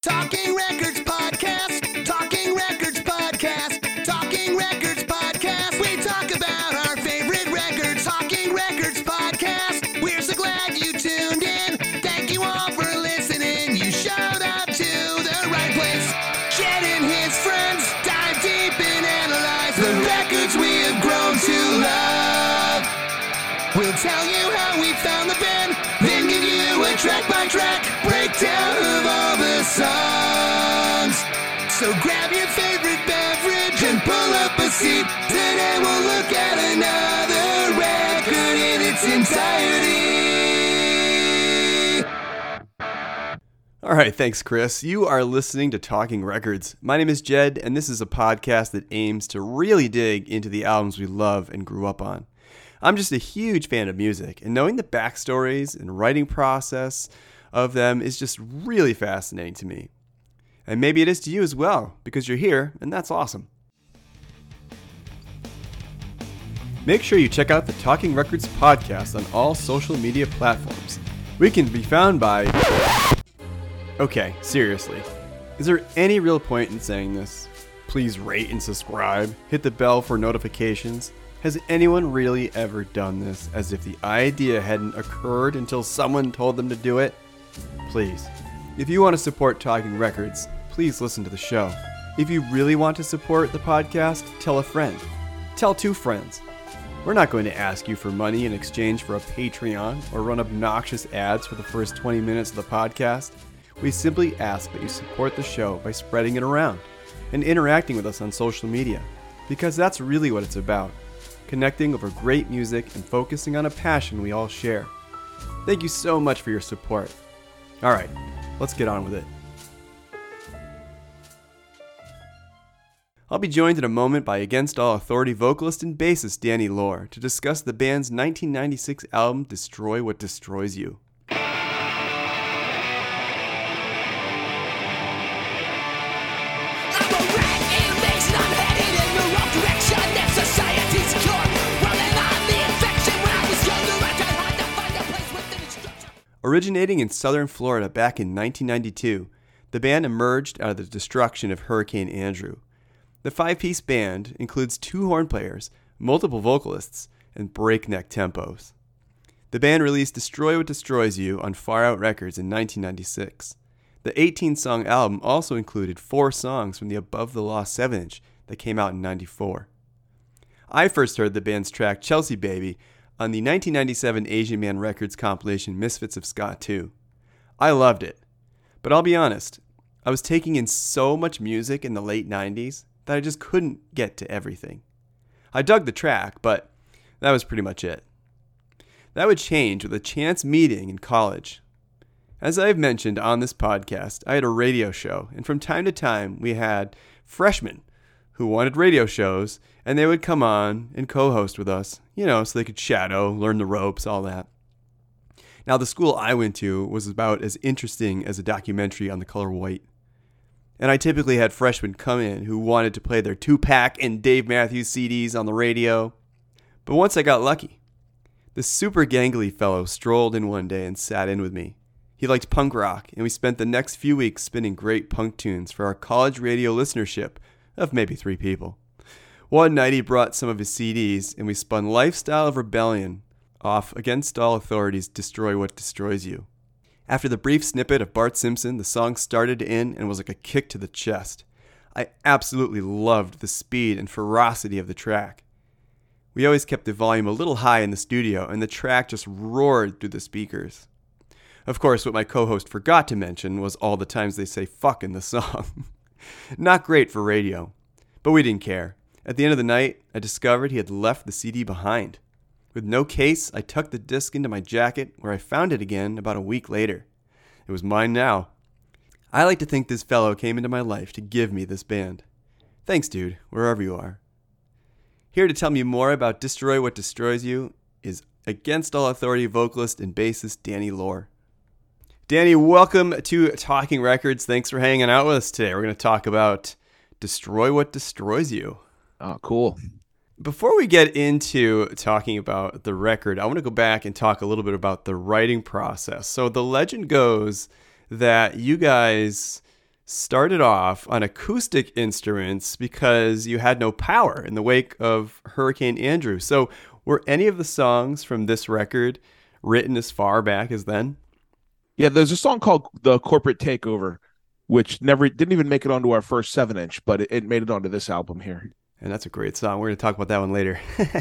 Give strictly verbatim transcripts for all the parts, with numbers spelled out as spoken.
Talking Records Podcast. Talking Records Podcast. Talking Records Podcast. We talk about our favorite records. Talking Records Podcast. We're so glad you tuned in. Thank you all for listening. You showed up to the right place. Jed and his friends dive deep and analyze the records we have grown to love. We'll tell you how we found the band, then give you a track-by-track breakdown of all the songs. So grab your favorite beverage and pull up a seat. Today we'll look at another record in its entirety. All right, thanks, Chris. You are listening to Talking Records. My name is Jed, and this is a podcast that aims to really dig into the albums we love and grew up on. I'm just a huge fan of music, and knowing the backstories and writing process of them is just really fascinating to me. And maybe it is to you as well, because you're here, and that's awesome. Make sure you check out the Talking Records podcast on all social media platforms. We can be found by... Okay, seriously. Is there any real point in saying this? Please rate and subscribe. Hit the bell for notifications. Has anyone really ever done this as if the idea hadn't occurred until someone told them to do it? Please, if you want to support Talking Records, please listen to the show. If you really want to support the podcast, tell a friend. Tell two friends. We're not going to ask you for money in exchange for a Patreon or run obnoxious ads for the first twenty minutes of the podcast. We simply ask that you support the show by spreading it around and interacting with us on social media, because that's really what it's about. Connecting over great music and focusing on a passion we all share. Thank you so much for your support. All right, let's get on with it. I'll be joined in a moment by Against All Authority vocalist and bassist Danny Lohr to discuss the band's nineteen ninety-six album Destroy What Destroys You. Originating in southern Florida back in nineteen ninety-two, the band emerged out of the destruction of Hurricane Andrew. The five-piece band includes two horn players, multiple vocalists, and breakneck tempos. The band released Destroy What Destroys You on Far Out Records in nineteen ninety-six. The eighteen-song album also included four songs from the Above the Law seven inch that came out in ninety-four. I first heard the band's track Chelsea Baby on the nineteen ninety-seven Asian Man Records compilation Misfits of Ska two. I loved it, but I'll be honest, I was taking in so much music in the late nineties that I just couldn't get to everything. I dug the track, but that was pretty much it. That would change with a chance meeting in college. As I've mentioned on this podcast, I had a radio show, and from time to time we had freshmen who wanted radio shows, and they would come on and co-host with us, you know, so they could shadow, learn the ropes, all that. Now, the school I went to was about as interesting as a documentary on the color white. And I typically had freshmen come in who wanted to play their Tupac and Dave Matthews C Ds on the radio. But once I got lucky, this super gangly fellow strolled in one day and sat in with me. He liked punk rock, and we spent the next few weeks spinning great punk tunes for our college radio listenership of maybe three people. One night he brought some of his C Ds, and we spun Lifestyle of Rebellion off Against All Authority's Destroy What Destroys You. After the brief snippet of Bart Simpson, the song started to end and was like a kick to the chest. I absolutely loved the speed and ferocity of the track. We always kept the volume a little high in the studio, and the track just roared through the speakers. Of course, what my co-host forgot to mention was all the times they say fuck in the song. Not great for radio, but we didn't care. At the end of the night, I discovered he had left the C D behind. With no case, I tucked the disc into my jacket, where I found it again about a week later. It was mine now. I like to think this fellow came into my life to give me this band. Thanks, dude, wherever you are. Here to tell me more about Destroy What Destroys You is Against All Authority vocalist and bassist Danny Lohr. Danny, welcome to Talking Records. Thanks for hanging out with us today. We're going to talk about Destroy What Destroys You. Oh, cool. Before we get into talking about the record, I want to go back and talk a little bit about the writing process. So the legend goes that you guys started off on acoustic instruments because you had no power in the wake of Hurricane Andrew. So were any of the songs from this record written as far back as then? Yeah, there's a song called The Corporate Takeover, which never didn't even make it onto our first seven inch, but it, it made it onto this album here. And that's a great song. We're going to talk about that one later.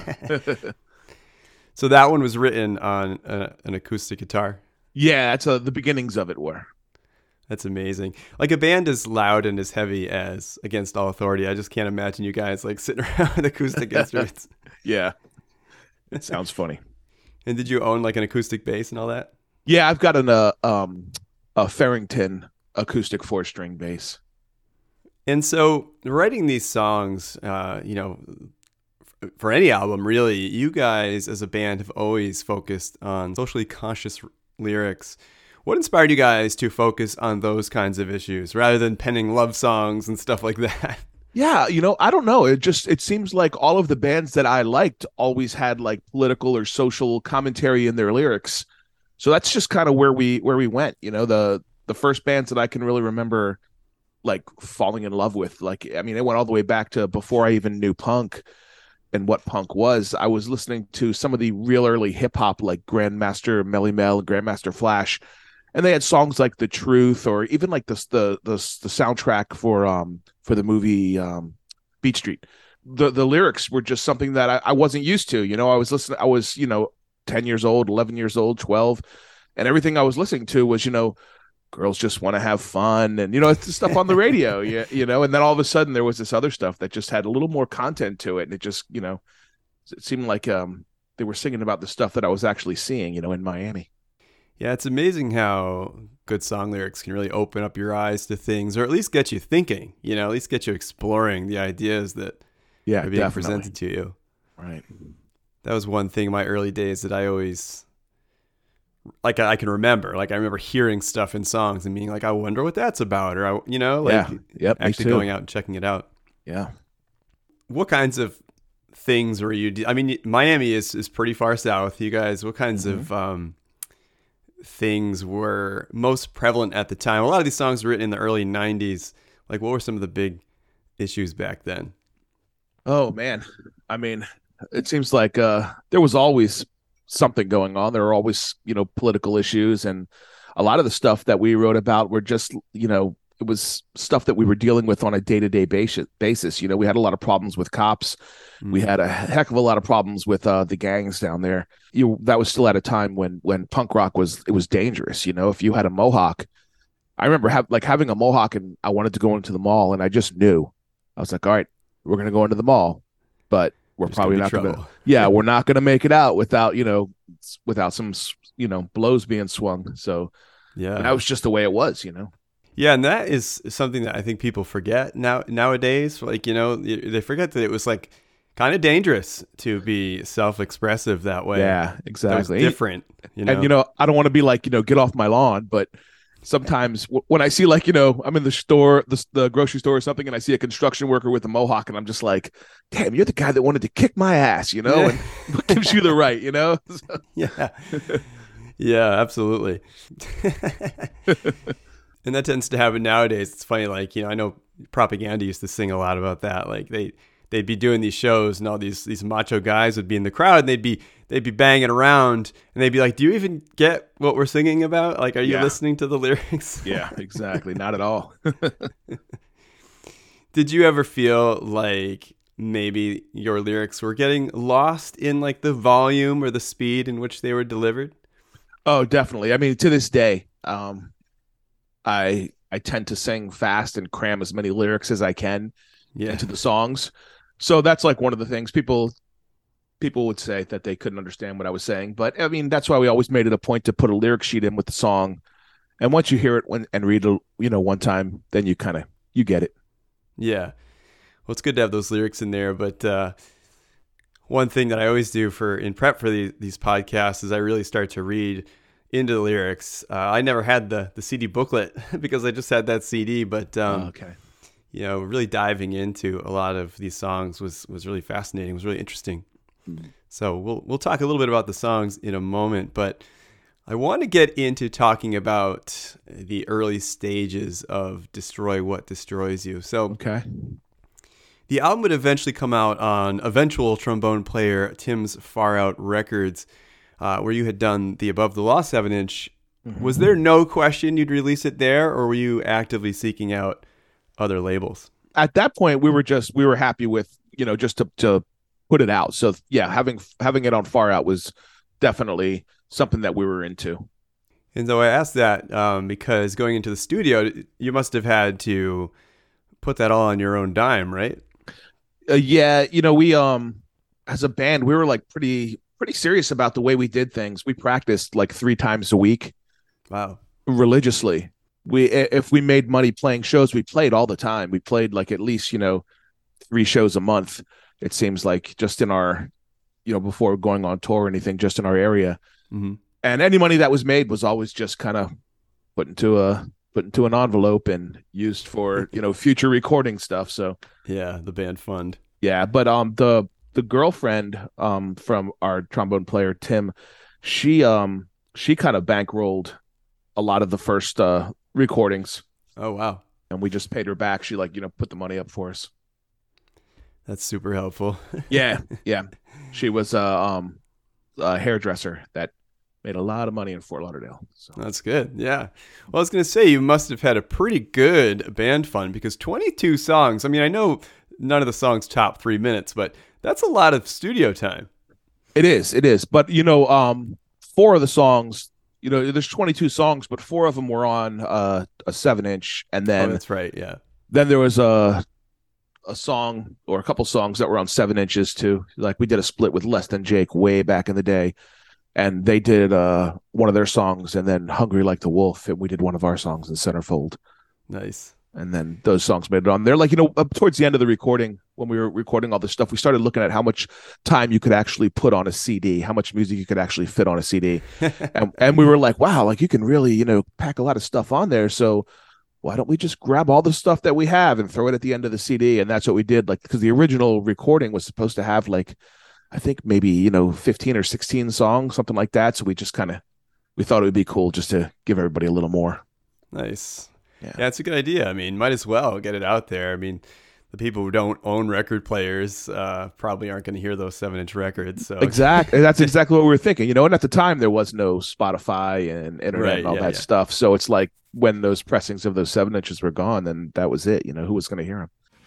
So that one was written on a, an acoustic guitar. Yeah, that's uh, the beginnings of it were. That's amazing. Like a band as loud and as heavy as Against All Authority, I just can't imagine you guys like sitting around with acoustic instruments. Yeah, it sounds funny. And did you own like an acoustic bass and all that? Yeah, I've got an uh, um a Farrington acoustic four string bass. And so writing these songs, uh, you know, for any album, really, you guys as a band have always focused on socially conscious lyrics. What inspired you guys to focus on those kinds of issues rather than penning love songs and stuff like that? Yeah, you know, I don't know. It just it seems like all of the bands that I liked always had like political or social commentary in their lyrics. So that's just kind of where we where we went. You know, the the first bands that I can really remember like falling in love with, like, I mean, it went all the way back to before I even knew punk and what punk was. I was listening to some of the real early hip hop, like Grandmaster Melly Mel, Grandmaster Flash, and they had songs like The Truth, or even like the the the, the soundtrack for um for the movie um, Beat Street. The the lyrics were just something that I, I wasn't used to. You know, I was listening. I was you know ten years old, eleven years old, twelve, and everything I was listening to was you know. girls just want to have fun and, you know, it's the stuff on the radio, you, you know, and then all of a sudden there was this other stuff that just had a little more content to it. And it just, you know, it seemed like um, they were singing about the stuff that I was actually seeing, you know, in Miami. Yeah, it's amazing how good song lyrics can really open up your eyes to things, or at least get you thinking, you know, at least get you exploring the ideas that yeah, are being definitely. presented to you. Right. That was one thing in my early days that I always... like I can remember, like I remember hearing stuff in songs and being like, I wonder what that's about, or I, you know, like yeah. Yep, actually going out and checking it out. Yeah. What kinds of things were you? De- I mean, Miami is is pretty far south. You guys, what kinds mm-hmm. of um, things were most prevalent at the time? A lot of these songs were written in the early nineties. Like, what were some of the big issues back then? Oh man, I mean, it seems like uh, there was always something going on. There are always, you know, political issues, and a lot of the stuff that we wrote about were just, you know, it was stuff that we were dealing with on a day-to-day basis. Basis, you know, we had a lot of problems with cops. Mm-hmm. We had a heck of a lot of problems with uh, the gangs down there. You that was still at a time when when punk rock was it was dangerous. You know, if you had a mohawk, I remember have, like having a mohawk, and I wanted to go into the mall, and I just knew, I was like, all right, we're gonna go into the mall, but we're There's probably not going to, yeah, we're not going to make it out without, you know, without some, you know, blows being swung. So yeah, that was just the way it was, you know? Yeah. And that is something that I think people forget now nowadays. Like, you know, they forget that it was like kind of dangerous to be self-expressive that way. Yeah, exactly. That was different. You know? And, you know, I don't want to be like, you know, get off my lawn, but sometimes when I see, like, you know, I'm in the store, the, the grocery store or something, and I see a construction worker with a mohawk, and I'm just like, damn, you're the guy that wanted to kick my ass, you know, yeah. and what gives you the right, you know? yeah. Yeah, absolutely. And that tends to happen nowadays. It's funny, like, you know, I know Propaganda used to sing a lot about that. Like they, they'd be doing these shows, and all these, these macho guys would be in the crowd, and they'd be, they'd be banging around, and they'd be like, do you even get what we're singing about? Like, are you yeah. listening to the lyrics? Yeah, exactly. Not at all. Did you ever feel like maybe your lyrics were getting lost in like the volume or the speed in which they were delivered? Oh, definitely. I mean, to this day, um, I I tend to sing fast and cram as many lyrics as I can yeah. into the songs. So that's like one of the things people people would say that they couldn't understand what I was saying. But I mean, that's why we always made it a point to put a lyric sheet in with the song. And once you hear it when, and read it, you know, one time, then you kind of, you get it. Yeah. Well, it's good to have those lyrics in there. But uh, one thing that I always do for in prep for these, these podcasts is I really start to read into the lyrics. Uh, I never had the, the C D booklet because I just had that C D. But, um, oh, okay. you know, really diving into a lot of these songs was, was really fascinating. It was really interesting. Mm-hmm. So we'll we'll talk a little bit about the songs in a moment. But I want to get into talking about the early stages of Destroy What Destroys You. So Okay. the album would eventually come out on eventual trombone player Tim's Far Out Records, uh, where you had done the Above the Law seven inch. Mm-hmm. Was there no question you'd release it there, or were you actively seeking out other labels? At that point, we were just we were happy with, you know, just to, to put it out. So yeah, having having it on Far Out was definitely something that we were into. And so I asked that um, because going into the studio, you must have had to put that all on your own dime, right? Uh, yeah, you know, we um as a band, we were like pretty pretty serious about the way we did things. We practiced like three times a week. Wow. Religiously. We if we made money playing shows, we played all the time. We played like at least, you know, three shows a month. It seems like just in our, you know, before going on tour or anything, just in our area. Mm-hmm. And any money that was made was always just kind of put into a put into an envelope and used for, you know, future recording stuff. So yeah, the band fund. Yeah, but um the the girlfriend um from our trombone player Tim, she um she kind of bankrolled a lot of the first uh recordings. Oh wow. And we just paid her back. She like, you know, put the money up for us. That's super helpful. Yeah, yeah. She was uh, um a hairdresser that made a lot of money in Fort Lauderdale. So that's good. Yeah. Well, I was going to say, you must have had a pretty good band fund because twenty-two songs. I mean, I know none of the songs top three minutes, but that's a lot of studio time. It is. It is. But, you know, um, four of the songs, you know, there's twenty-two songs, but four of them were on uh, a seven inch. And then oh, that's right. Yeah. Then there was a, a song or a couple songs that were on seven inches too. Like we did a split with Less Than Jake way back in the day. And they did uh, one of their songs, and then Hungry Like the Wolf, and we did one of our songs in Centerfold. Nice. And then those songs made it on there. Like, you know, up towards the end of the recording, when we were recording all this stuff, we started looking at how much time you could actually put on a C D, how much music you could actually fit on a C D. and, and we were like, wow, like you can really, you know, pack a lot of stuff on there. So why don't we just grab all the stuff that we have and throw it at the end of the C D? And that's what we did. Like, because the original recording was supposed to have like, I think maybe, you know, fifteen or sixteen songs, something like that. So we just kind of, we thought it would be cool just to give everybody a little more. Nice. Yeah. Yeah, it's a good idea. I mean, might as well get it out there. I mean, the people who don't own record players uh, probably aren't going to hear those seven inch records. So exactly. That's exactly what we were thinking, you know, and at the time there was no Spotify and internet right, and all yeah, that yeah. stuff. So it's like when those pressings of those seven inches were gone, then that was it. You know, who was going to hear them?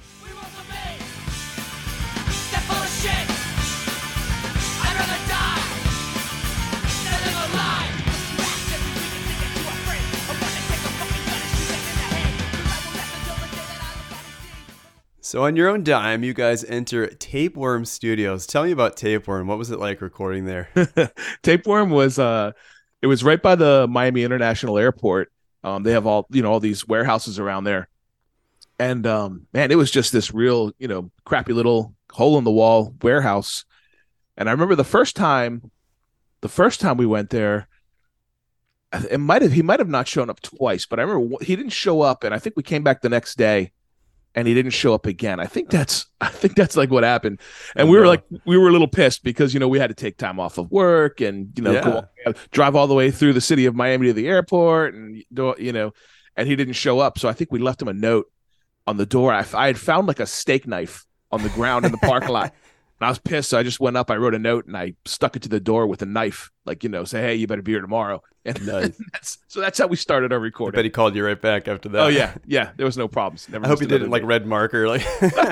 So on your own dime, you guys enter Tapeworm Studios. Tell me about Tapeworm. What was it like recording there? Tapeworm was uh it was right by the Miami International Airport. Um they have all, you know, all these warehouses around there. And um man, it was just this real, you know, crappy little hole in the wall warehouse. And I remember the first time the first time we went there, it might have he might have not shown up twice, but I remember he didn't show up, and I think we came back the next day and he didn't show up again. I think that's I think that's like what happened. And Oh, we were no. like we were a little pissed because, you know, we had to take time off of work and, you know, Yeah. go, drive all the way through the city of Miami to the airport, and do- you know, and he didn't show up. So I think we left him a note on the door. I, I had found like a steak knife on the ground in the parking lot. And I was pissed. So I just went up, I wrote a note, and I stuck it to the door with a knife, like, you know, say, hey, you better be here tomorrow. And Nice. that's, so that's how we started our I recording. bet he called you right back after that. Oh yeah, yeah. There was no problems. Never I hope missed he did it another in like day. red marker. Like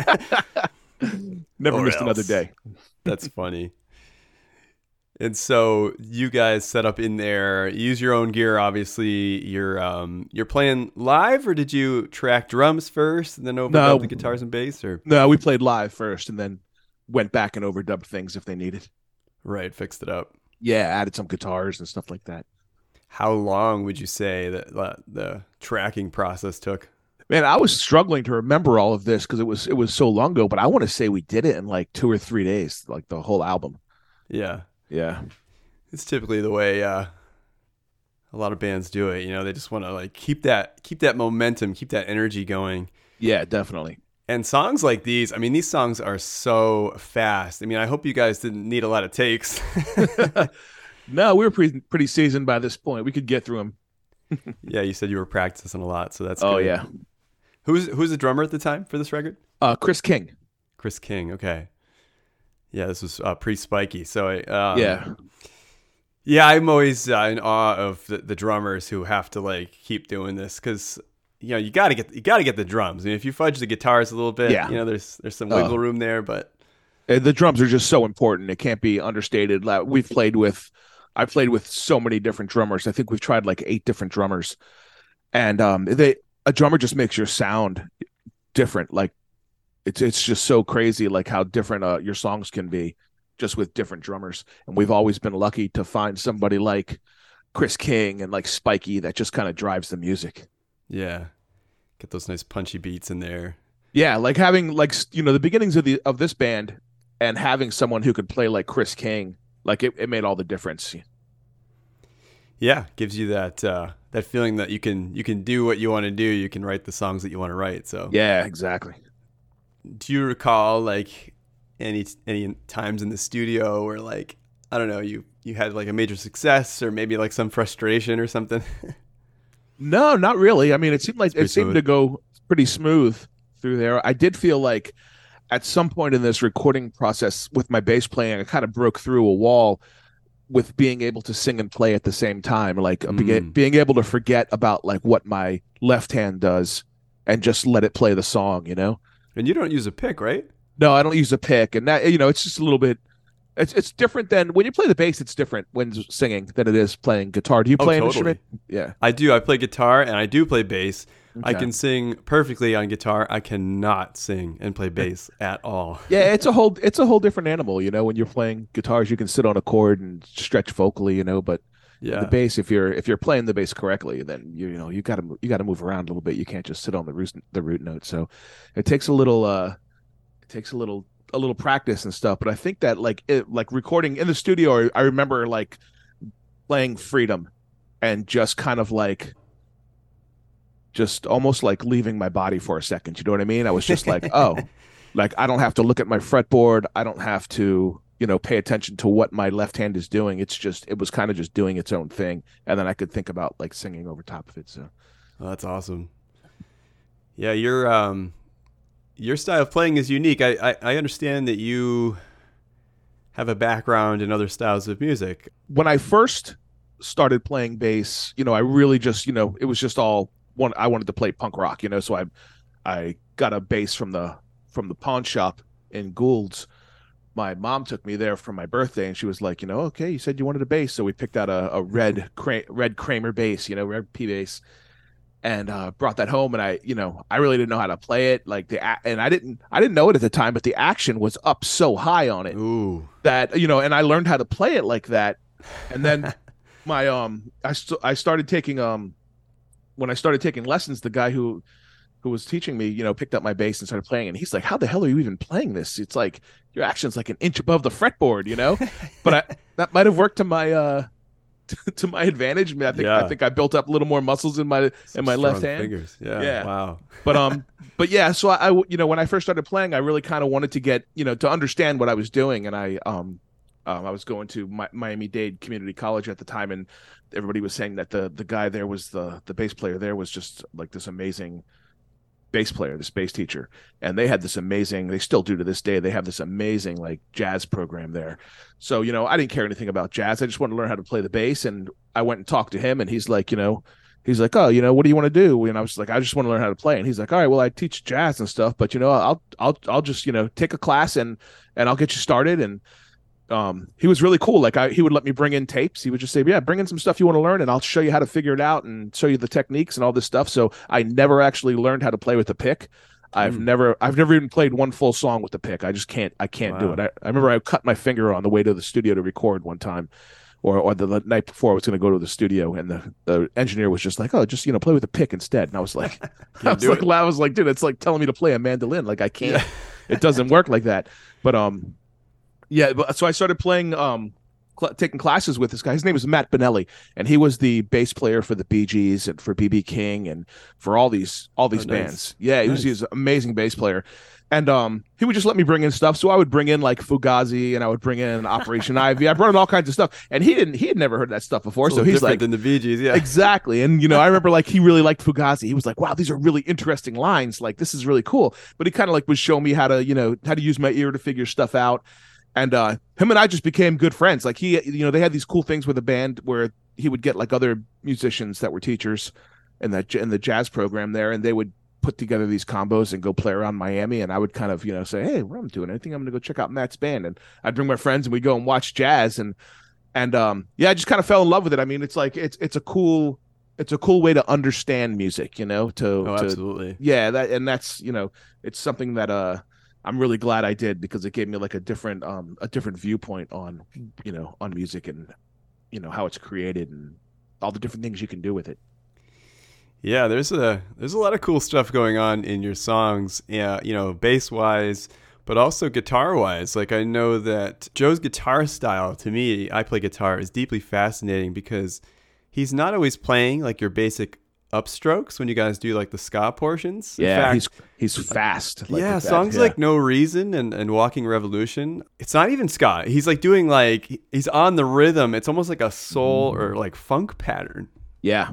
Never or missed another else. day. That's funny. And so you guys set up in there, use your own gear. Obviously, you're um you're playing live, or did you track drums first and then overdub No. the guitars and bass? Or No, we played live first and then went back and overdubbed things if they needed. right, fixed it up. Yeah, added some guitars and stuff like that. How long would you say that the, the tracking process took? Man, I was struggling to remember all of this because it was it was so long ago, but I want to say we did it in like two or three days, like the whole album. Yeah, Yeah. it's typically the way uh, a lot of bands do it. You know, they just want to like keep that keep that momentum, keep that energy going. Yeah, definitely. And songs like these, I mean, these songs are so fast. I mean, I hope you guys didn't need a lot of takes. No, we were pretty pretty seasoned by this point. We could get through them. Yeah, you said you were practicing a lot, so that's Oh good. yeah. Who's who's the drummer at the time for this record? Uh, Chris King. Chris King. Okay. Yeah, this was uh, pretty spiky. So I, um, Yeah. yeah, I'm always uh, in awe of the, the drummers who have to like keep doing this because you know you got to get you got to get the drums. I mean, if you fudge the guitars a little bit, Yeah. you know, there's there's some Uh, wiggle room there, but Uh, The drums are just so important. It can't be understated. Like, we've played with, I've played with so many different drummers. I think we've tried like eight different drummers, and um, they a drummer just makes your sound different. Like it's it's just so crazy, like how different uh, your songs can be just with different drummers. And we've always been lucky to find somebody like Chris King and like Spiky that just kind of drives the music. yeah, get those nice punchy beats in there. Yeah, like having like you know the beginnings of the of this band and having someone who could play like Chris King, like it, it made all the difference. Yeah, gives you that uh, that feeling that you can you can do what you want to do. You can write the songs that you want to write. So Yeah, exactly. do you recall like any any times in the studio where like I don't know you you had like a major success or maybe like some frustration or something? No, not really. I mean, it seemed like pretty it seemed smooth. to go pretty smooth through there. I did feel like at some point in this recording process with my bass playing, I kind of broke through a wall with being able to sing and play at the same time, like be- Mm. being able to forget about like what my left hand does and just let it play the song, you know? And you don't use a pick, right? No, I don't use a pick, and that you know, it's just a little bit. It's it's different than when you play the bass. It's different when singing than it is playing guitar. Do you Oh, play an totally. instrument? Yeah, I do. I play guitar and I do play bass. I Okay. can sing perfectly on guitar. I cannot sing and play bass at all. Yeah, it's a whole it's a whole different animal. You know, when you're playing guitars, you can sit on a chord and stretch vocally. You know, but Yeah. the bass, if you're if you're playing the bass correctly, then you you know you got to you got to move around a little bit. You can't just sit on the root the root note. So it takes a little uh, it takes a little a little practice and stuff. But I think that like it, like recording in the studio, I, I remember like playing Freedom and just kind of like just almost like leaving my body for a second. You know what I mean? I was just like, oh, like I don't have to look at my fretboard. I don't have to, you know, pay attention to what my left hand is doing. It's just, it was kind of just doing its own thing. And then I could think about like singing over top of it. So, Oh, that's awesome. Yeah, your um, your style of playing is unique. I, I, I understand that you have a background in other styles of music. when I first started playing bass, you know, I really just, you know, it was just all one. I wanted to play punk rock, you know, so I, I got a bass from the from the pawn shop in Gould's. My mom took me there for my birthday, and she was like, you know, okay, you said you wanted a bass, so we picked out a, a red Cra- red Kramer bass, you know, red P bass, and uh, brought that home. And I, you know, I really didn't know how to play it, like the a- and I didn't I didn't know it at the time, but the action was up so high on it Ooh. that you know, and I learned how to play it like that. And then my um, I st- I started taking um, when I started taking lessons, the guy who who was teaching me, you know, picked up my bass and started playing, and he's like, "How the hell are you even playing this? It's like your action's like an inch above the fretboard, you know." But I that might have worked to my uh to my advantage. I, mean, I think Yeah. I think I built up a little more muscles in my in my left Strong hand. fingers. Yeah. Yeah. Wow. But um, but yeah, so I, I, you know, when I first started playing, I really kind of wanted to get, you know, to understand what I was doing, and I um, um I was going to Mi- Miami-Dade Community College at the time, and everybody was saying that the the guy there was the the bass player there was just like this amazing bass player, this bass teacher, and they had this amazing, they still do to this day, they have this amazing like jazz program there. So, you know, I didn't care anything about jazz. I just wanted to learn how to play the bass, and I went and talked to him, and he's like, you know, he's like, oh, you know, what do you want to do? And I was like, I just want to learn how to play. And he's like, all right, well, I teach jazz and stuff, but you know, I'll I'll I'll just, you know, take a class and and I'll get you started. And um he was really cool. Like I he would let me bring in tapes. He would just say, yeah, bring in some stuff you want to learn, and I'll show you how to figure it out and show you the techniques and all this stuff. So I never actually learned how to play with the pick. I've Mm. never I've never even played one full song with the pick. I just can't I can't do Wow. it. I, I remember I cut my finger on the way to the studio to record one time, or or the, the night before I was going to go to the studio, and the, the engineer was just like, oh, just, you know, play with the pick instead. And I was like, I was do like, it. I was like, dude, it's like telling me to play a mandolin. Like I can't. It doesn't work like that. But um, yeah. But so I started playing um cl- taking classes with this guy. His name is Matt Bonelli, and he was the bass player for the Bee Gees and for B B King and for all these all these Oh, nice. bands. Yeah, he Nice. was, he was an amazing bass player. And um, he would just let me bring in stuff. So I would bring in like Fugazi, and I would bring in Operation Ivy. I brought in all kinds of stuff, and he didn't. He had never heard that stuff before. It's a So little he's different like, than the Bee Gees, yeah. exactly. And you know, I remember like he really liked Fugazi. He was like, "Wow, these are really interesting lines. Like this is really cool." But he kind of like would show me how to, you know, how to use my ear to figure stuff out. And uh, him and I just became good friends. Like he, you know, they had these cool things with a band where he would get like other musicians that were teachers in that in the jazz program there, and they would put together these combos and go play around Miami. And I would kind of, you know, say, "Hey, what am I doing? I think I'm going to go check out Matt's band." And I'd bring my friends and we'd go and watch jazz. And and um, yeah, I just kind of fell in love with it. I mean, it's like it's it's a cool it's a cool way to understand music, you know. To, Oh, to absolutely. yeah, that and that's you know, it's something that uh. I'm really glad I did because it gave me like a different um a different viewpoint on you know on music and you know how it's created and all the different things you can do with it. Yeah, there's a there's a lot of cool stuff going on in your songs. Yeah, you know, bass wise, but also guitar wise. Like I know that Joe's guitar style, to me, I play guitar, is deeply fascinating because he's not always playing like your basic upstrokes when you guys do like the ska portions. In Yeah, fact, he's he's fast. Like yeah, with that, songs yeah. like No Reason and, and Walking Revolution. It's not even ska. He's like doing like he's on the rhythm. It's almost like a soul or like funk pattern. yeah.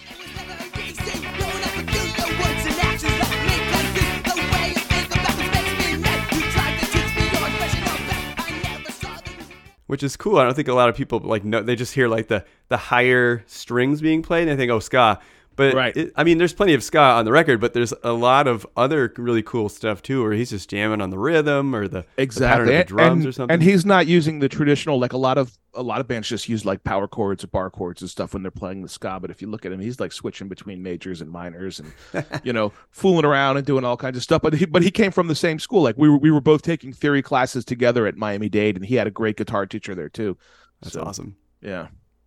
Which is cool. I don't think a lot of people like know. They just hear like the the higher strings being played and they think, oh, ska. But Right. it, I mean, there's plenty of ska on the record, but there's a lot of other really cool stuff too, where he's just jamming on the rhythm or the, the pattern Exactly. of the drums and, or something. and he's not using the traditional like a lot of a lot of bands just use like power chords or bar chords and stuff when they're playing the ska. But if you look at him, he's like switching between majors and minors and you know fooling around and doing all kinds of stuff. But he but he came from the same school. Like we were we were both taking theory classes together at Miami-Dade, and he had a great guitar teacher there too. That's So, awesome. Yeah.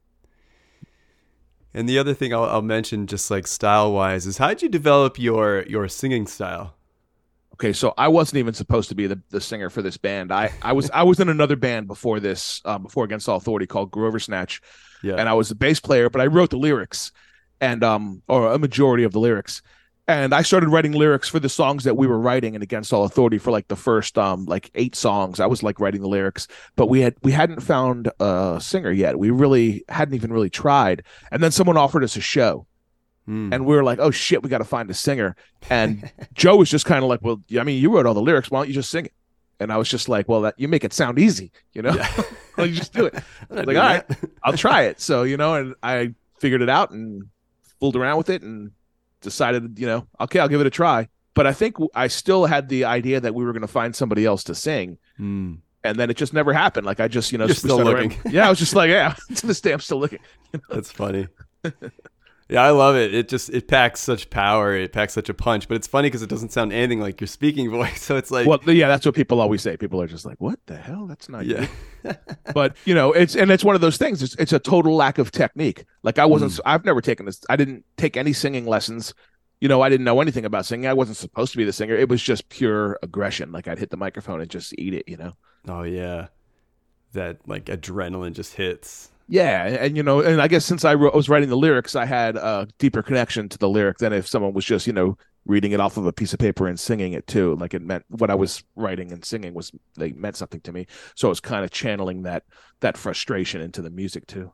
And the other thing I'll, I'll mention, just like style wise, is how'd you develop your your singing style? Okay, so I wasn't even supposed to be the, the singer for this band. I, I was I was in another band before this, uh, before Against All Authority, called Grover Snatch, Yeah. and I was a bass player, but I wrote the lyrics, and um, or a majority of the lyrics, and I started writing lyrics for the songs that we were writing in Against All Authority for like the first um like eight songs. I was like writing the lyrics, but we had we hadn't found a singer yet. We really hadn't even really tried, and then someone offered us a show. Hmm. And we were like, oh shit, we got to find a singer. And Joe was just kind of like, well, I mean, you wrote all the lyrics. Why don't you just sing it? And I was just like, well, that you make it sound easy, you know? Yeah. Well, you just do it. I'm not Like, doing all right, that. I'll try it. So, you know, and I figured it out and fooled around with it and decided, you know, okay, I'll give it a try. But I think I still had the idea that we were going to find somebody else to sing. Hmm. And then it just never happened. Like I just, you know, You're still started looking. writing- Yeah, I was just like, yeah, to this day, I'm still looking. That's funny. Yeah, I love it. It just it packs such power. It packs such a punch. But it's funny because it doesn't sound anything like your speaking voice. So it's like, Well, yeah, that's what people always say. People are just like, what the hell? That's not you. yeah, But you know, it's and it's one of those things. It's it's a total lack of technique. Like I wasn't. Mm. I've never taken this. I didn't take any singing lessons. You know, I didn't know anything about singing. I wasn't supposed to be the singer. It was just pure aggression. Like I'd hit the microphone and just eat it. You know. oh yeah, that like adrenaline just hits. Yeah, and you know, and I guess since I wrote, was writing the lyrics, I had a deeper connection to the lyric than if someone was just, you know, reading it off of a piece of paper and singing it too. Like it meant what I was writing and singing was they meant something to me. So I was kind of channeling that that frustration into the music too.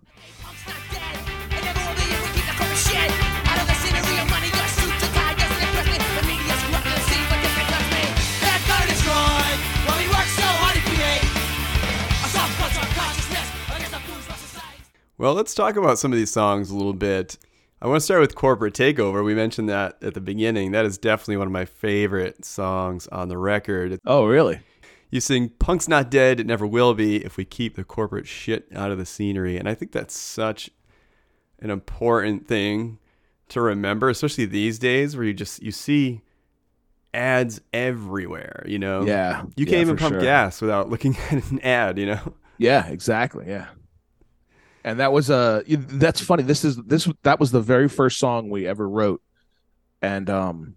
Well, let's talk about some of these songs a little bit. I want to start with Corporate Takeover. We mentioned that at the beginning. That is definitely one of my favorite songs on the record. Oh, really? You sing, "Punk's not dead, it never will be, if we keep the corporate shit out of the scenery." And I think that's such an important thing to remember, especially these days where you just, you see ads everywhere, you know? Yeah. You yeah, can't even for pump sure. gas without looking at an ad, you know? Yeah, exactly. Yeah. And that was uh that's funny. This is this that was the very first song we ever wrote. And um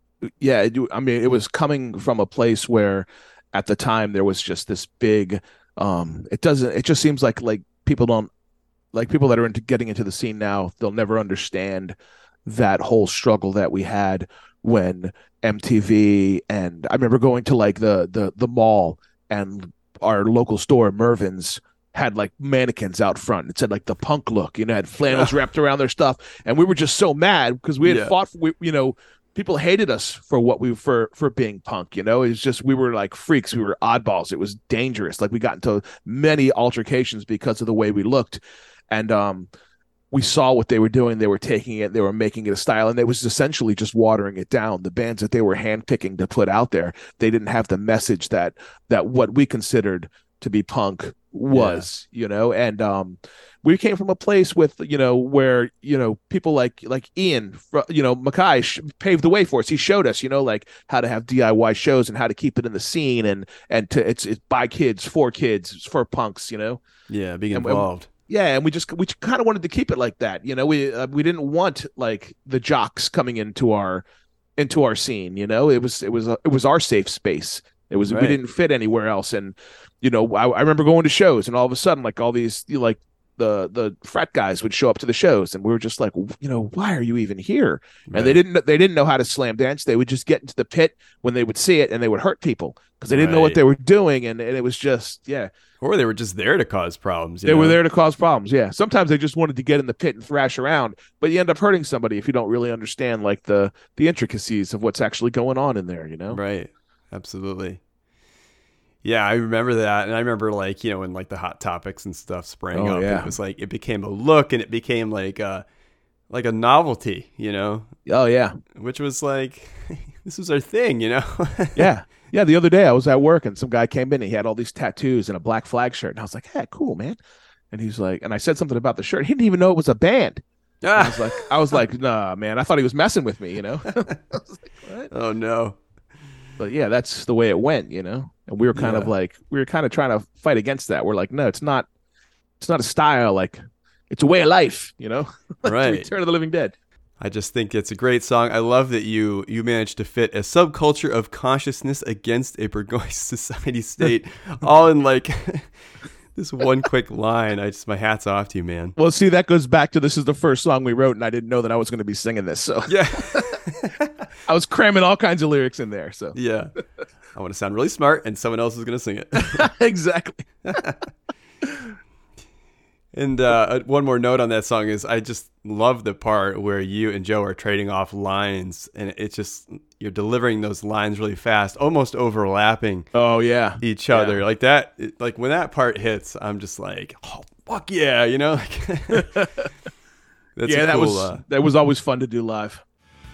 yeah, it, I mean it was coming from a place where at the time there was just this big Um, it doesn't. It just seems like like people don't like people that are into getting into the scene now. They'll never understand that whole struggle that we had when M T V, and I remember going to like the the the mall, and our local store Mervin's had like mannequins out front. It said like the punk look, you know, had flannels wrapped around their stuff, and we were just so mad because we had Yeah. fought. We, you know, people hated us for what we for for being punk. You know, it's just we were like freaks. We were oddballs. It was dangerous. Like we got into many altercations because of the way we looked, and um. we saw what they were doing. They were taking it, they were making it a style, and it was essentially just watering it down. The bands that they were handpicking to put out there, they didn't have the message that that what we considered to be punk was, yeah. you know. And um, we came from a place with, you know, where, you know, people like like Ian, you know, Mackay sh- paved the way for us. He showed us, you know, like how to have D I Y shows and how to keep it in the scene, and and to it's it's by kids, for kids, for punks, you know. Yeah, being and, involved. Yeah, and we just we kind of wanted to keep it like that, you know. We uh, we didn't want like the jocks coming into our into our scene, you know. It was it was uh, it was our safe space. It was right. We didn't fit anywhere else, and you know, I, I remember going to shows, and all of a sudden, like all these you know, like the the frat guys would show up to the shows, and we were just like, you know, why are you even here? Right. And they didn't they didn't know how to slam dance. They would just get into the pit when they would see it, and they would hurt people because they didn't right. know what they were doing, and, and it was just yeah. Or they were just there to cause problems. You they know? were there to cause problems, yeah. Sometimes they just wanted to get in the pit and thrash around, but you end up hurting somebody if you don't really understand like the the intricacies of what's actually going on in there, you know? Right. Absolutely. Yeah, I remember that. And I remember like, you know, when like the Hot Topics and stuff sprang oh, up, yeah. it was like, it became a look, and it became like a, like a novelty, you know? Oh, yeah. Which was like, this was our thing, you know? Yeah. Yeah, the other day I was at work and some guy came in and he had all these tattoos and a black flag shirt. And I was like, hey, cool, man. And he's like, and I said something about the shirt. He didn't even know it was a band. Ah. I was like, I was like, nah, man. I thought he was messing with me, you know? I was like, what? Oh, no. But yeah, that's the way it went, you know? And we were kind yeah. of like, we were kind of trying to fight against that. We're like, no, it's not, it's not a style. Like, it's a way of life, you know? Like right. Return of the Living Dead. I just think it's a great song. I love that you you managed to fit a subculture of consciousness against a bourgeois society state, all in like this one quick line. I just my hat's off to you, man. Well, see, that goes back to this is the first song we wrote, and I didn't know that I was going to be singing this. So yeah, I was cramming all kinds of lyrics in there. So yeah, I want to sound really smart, and someone else is going to sing it. Exactly. And uh, one more note on that song is I just love the part where you and Joe are trading off lines, and it's just you're delivering those lines really fast, almost overlapping. Oh yeah, each other yeah. like that. It, like when that part hits, I'm just like, oh fuck yeah, you know. Like, that's yeah, that cool, was uh, that was always fun to do live.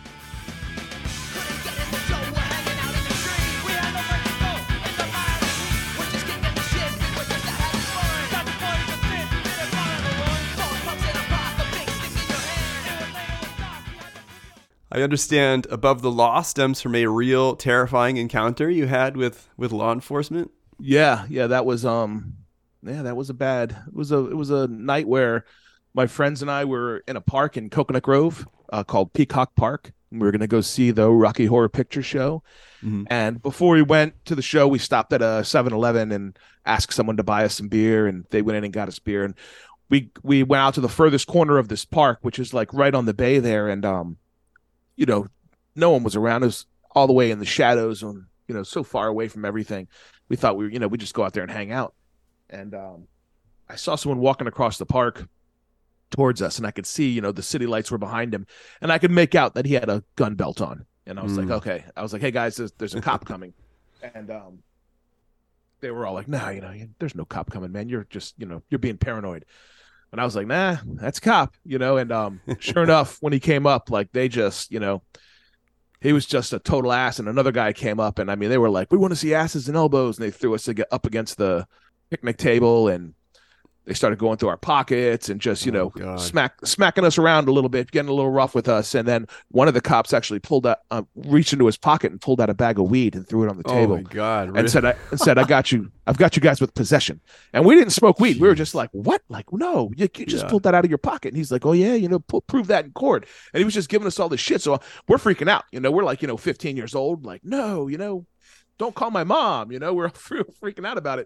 I understand Above the Law stems from a real terrifying encounter you had with, with law enforcement. Yeah, yeah, that was um, yeah, that was a bad. It was a it was a night where my friends and I were in a park in Coconut Grove uh, called Peacock Park. We were gonna go see the Rocky Horror Picture Show, mm-hmm. and before we went to the show, we stopped at a seven eleven and asked someone to buy us some beer, and they went in and got us beer, and we we went out to the furthest corner of this park, which is like right on the bay there, and um. you know, no one was around. It was all the way in the shadows and, you know, so far away from everything. We thought we were, you know, we just go out there and hang out. And um, I saw someone walking across the park towards us, and I could see, you know, the city lights were behind him, and I could make out that he had a gun belt on. And I was mm. like, okay. I was like, hey guys, there's, there's a cop coming. And um, they were all like, no, you know, there's no cop coming, man. You're just, you know, you're being paranoid. And I was like, nah, that's cop, you know, and um, sure enough, when he came up, like they just, you know, he was just a total ass. And another guy came up, and I mean, they were like, we want to see asses and elbows. And they threw us up against the picnic table, and they started going through our pockets and just, you know, oh, smack smacking us around a little bit, getting a little rough with us. And then one of the cops actually pulled out, uh, reached into his pocket and pulled out a bag of weed and threw it on the table. Oh my God! And really? said, I, and said, I got you. I've got you guys with possession. And we didn't smoke weed. Jeez. We were just like, what? Like, no, you, you just yeah. pulled that out of your pocket. And he's like, oh yeah, you know, p- prove that in court. And he was just giving us all this shit. So we're freaking out. You know, we're like, you know, fifteen years old. Like, no, you know, don't call my mom. You know, we're freaking out about it.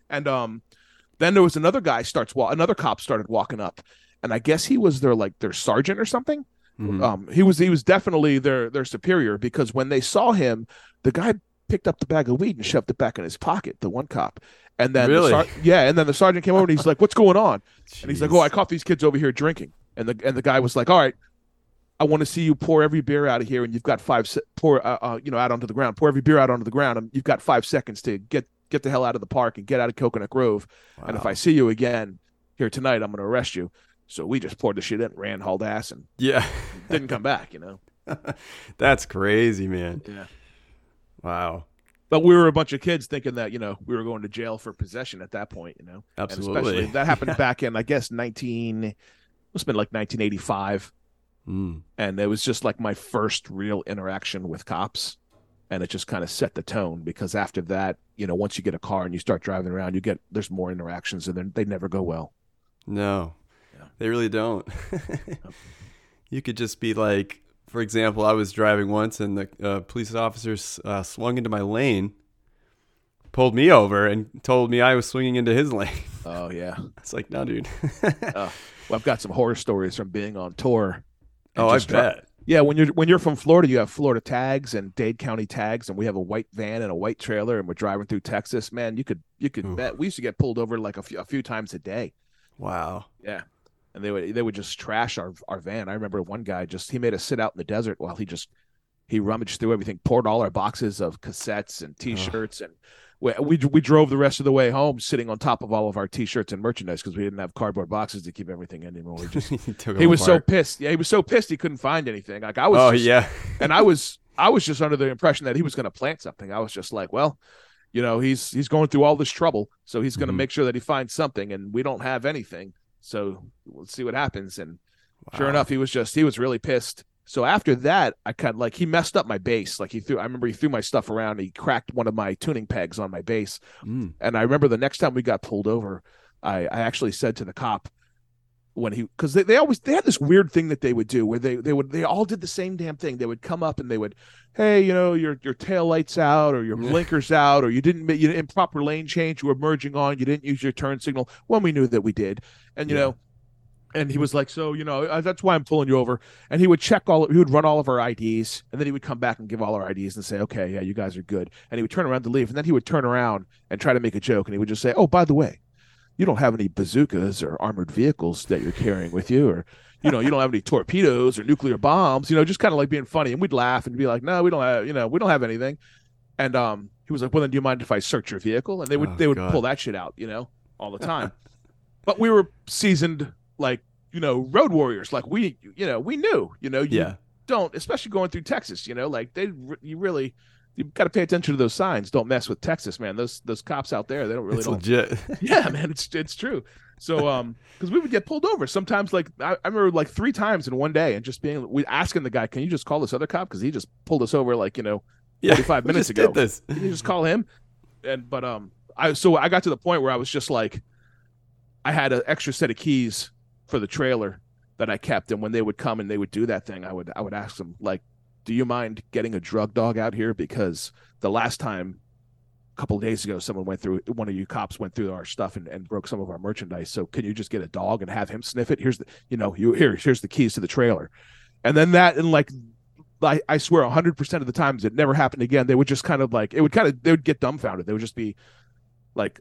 And um, then there was another guy starts wa- another cop started walking up, and I guess he was their like their sergeant or something. Mhm. Um, he was he was definitely their their superior, because when they saw him, the guy picked up the bag of weed and shoved it back in his pocket. The one cop, and then Really? the sar- yeah, and then the sergeant came over and he's like, "What's going on?" And he's like, Jeez. "Oh, I caught these kids over here drinking." And the and the guy was like, "All right, I want to see you pour every beer out of here, and you've got five se- pour uh, uh you know out onto the ground. Pour every beer out onto the ground, and you've got five seconds to get get the hell out of the park and get out of Coconut Grove. And if Wow. I see you again here tonight, I'm going to arrest you." So we just poured the shit in, ran, hauled ass, and Yeah. didn't come back. You know. That's crazy, man. Yeah. Wow. But we were a bunch of kids thinking that, you know, we were going to jail for possession at that point, you know. And Absolutely. especially that happened back in, I guess, nineteen, it must have been like nineteen eighty-five. Mm. And it was just like my first real interaction with cops. And it just kind of set the tone, because after that, you know, once you get a car and you start driving around, you get, there's more interactions, and then they never go well. No, Yeah. they really don't. You could just be like, for example, I was driving once and the uh, police officers uh, swung into my lane, pulled me over, and told me I was swinging into his lane. Oh, yeah. It's like, no, dude. Uh, well, I've got some horror stories from being on tour. and Oh, I just dri- bet. Yeah, when you're when you're from Florida, you have Florida tags and Dade County tags, and we have a white van and a white trailer, and we're driving through Texas. Man, you could you could Oof. bet we used to get pulled over like a few, a few times a day. Wow. Yeah, and they would they would just trash our our van. I remember one guy just he made us sit out in the desert while he just he rummaged through everything, poured all our boxes of cassettes and T-shirts, and we, we we drove the rest of the way home sitting on top of all of our T-shirts and merchandise, because we didn't have cardboard boxes to keep everything in anymore. We just He took he them was so apart. pissed. Yeah, he was so pissed he couldn't find anything. Like I was. Oh, just- yeah. and I was I was just under the impression that he was going to plant something. I was just like, well, you know, he's he's going through all this trouble, so he's going to Mhm. make sure that he finds something, and we don't have anything. So let's see what happens. And sure Wow. enough, he was just he was really pissed. So after that, I kind of like he messed up my bass. Like he threw I remember he threw my stuff around. He cracked one of my tuning pegs on my bass. Mm. And I remember the next time we got pulled over, I, I actually said to the cop when he, because they, they always, they had this weird thing that they would do where they, they would, they all did the same damn thing. They would come up and they would, hey, you know, your, your tail lights out, or your Yeah. blinkers out, or you didn't make you improper lane change, you were merging on, you didn't use your turn signal, when we knew that we did. And, you Yeah. know, and he was like, so, you know, uh, that's why I'm pulling you over. And he would check all, he would run all of our I Ds, and then he would come back and give all our I Ds and say, okay, yeah, you guys are good. And he would turn around to leave. And then he would turn around and try to make a joke. And he would just say, oh, by the way, you don't have any bazookas or armored vehicles that you're carrying with you, or, you know, you don't have any torpedoes or nuclear bombs, you know, just kind of like being funny. And we'd laugh and be like, no, we don't have, you know, we don't have anything. And um, he was like, well, then do you mind if I search your vehicle? And they would, Oh, they would God. pull that shit out, you know, all the time. But we were seasoned, like, you know, road warriors. Like we, you know, we knew, you know, you Yeah. don't, especially going through Texas, you know, like they, you really, you got to pay attention to those signs. Don't mess with Texas, man. Those, those cops out there, they don't really It's don't. legit. Yeah, man, it's, it's true. So, um, because we would get pulled over sometimes. Like I, I remember like three times in one day, and just being, we asking the guy, can you just call this other cop? Cause he just pulled us over like, you know, Yeah. forty-five we minutes just ago. did this. Can you just call him? And, but, um, I, so I got to the point where I was just like, I had an extra set of keys for the trailer that I kept. And when they would come and they would do that thing, I would, I would ask them like, do you mind getting a drug dog out here? Because the last time, a couple of days ago, someone went through, one of you cops went through our stuff and, and broke some of our merchandise. So can you just get a dog and have him sniff it? Here's the, you know, you here, here's the keys to the trailer. And then that, and like, I, I swear a hundred percent of the times it never happened again. They would just kind of like, it would kind of, they would get dumbfounded. They would just be like,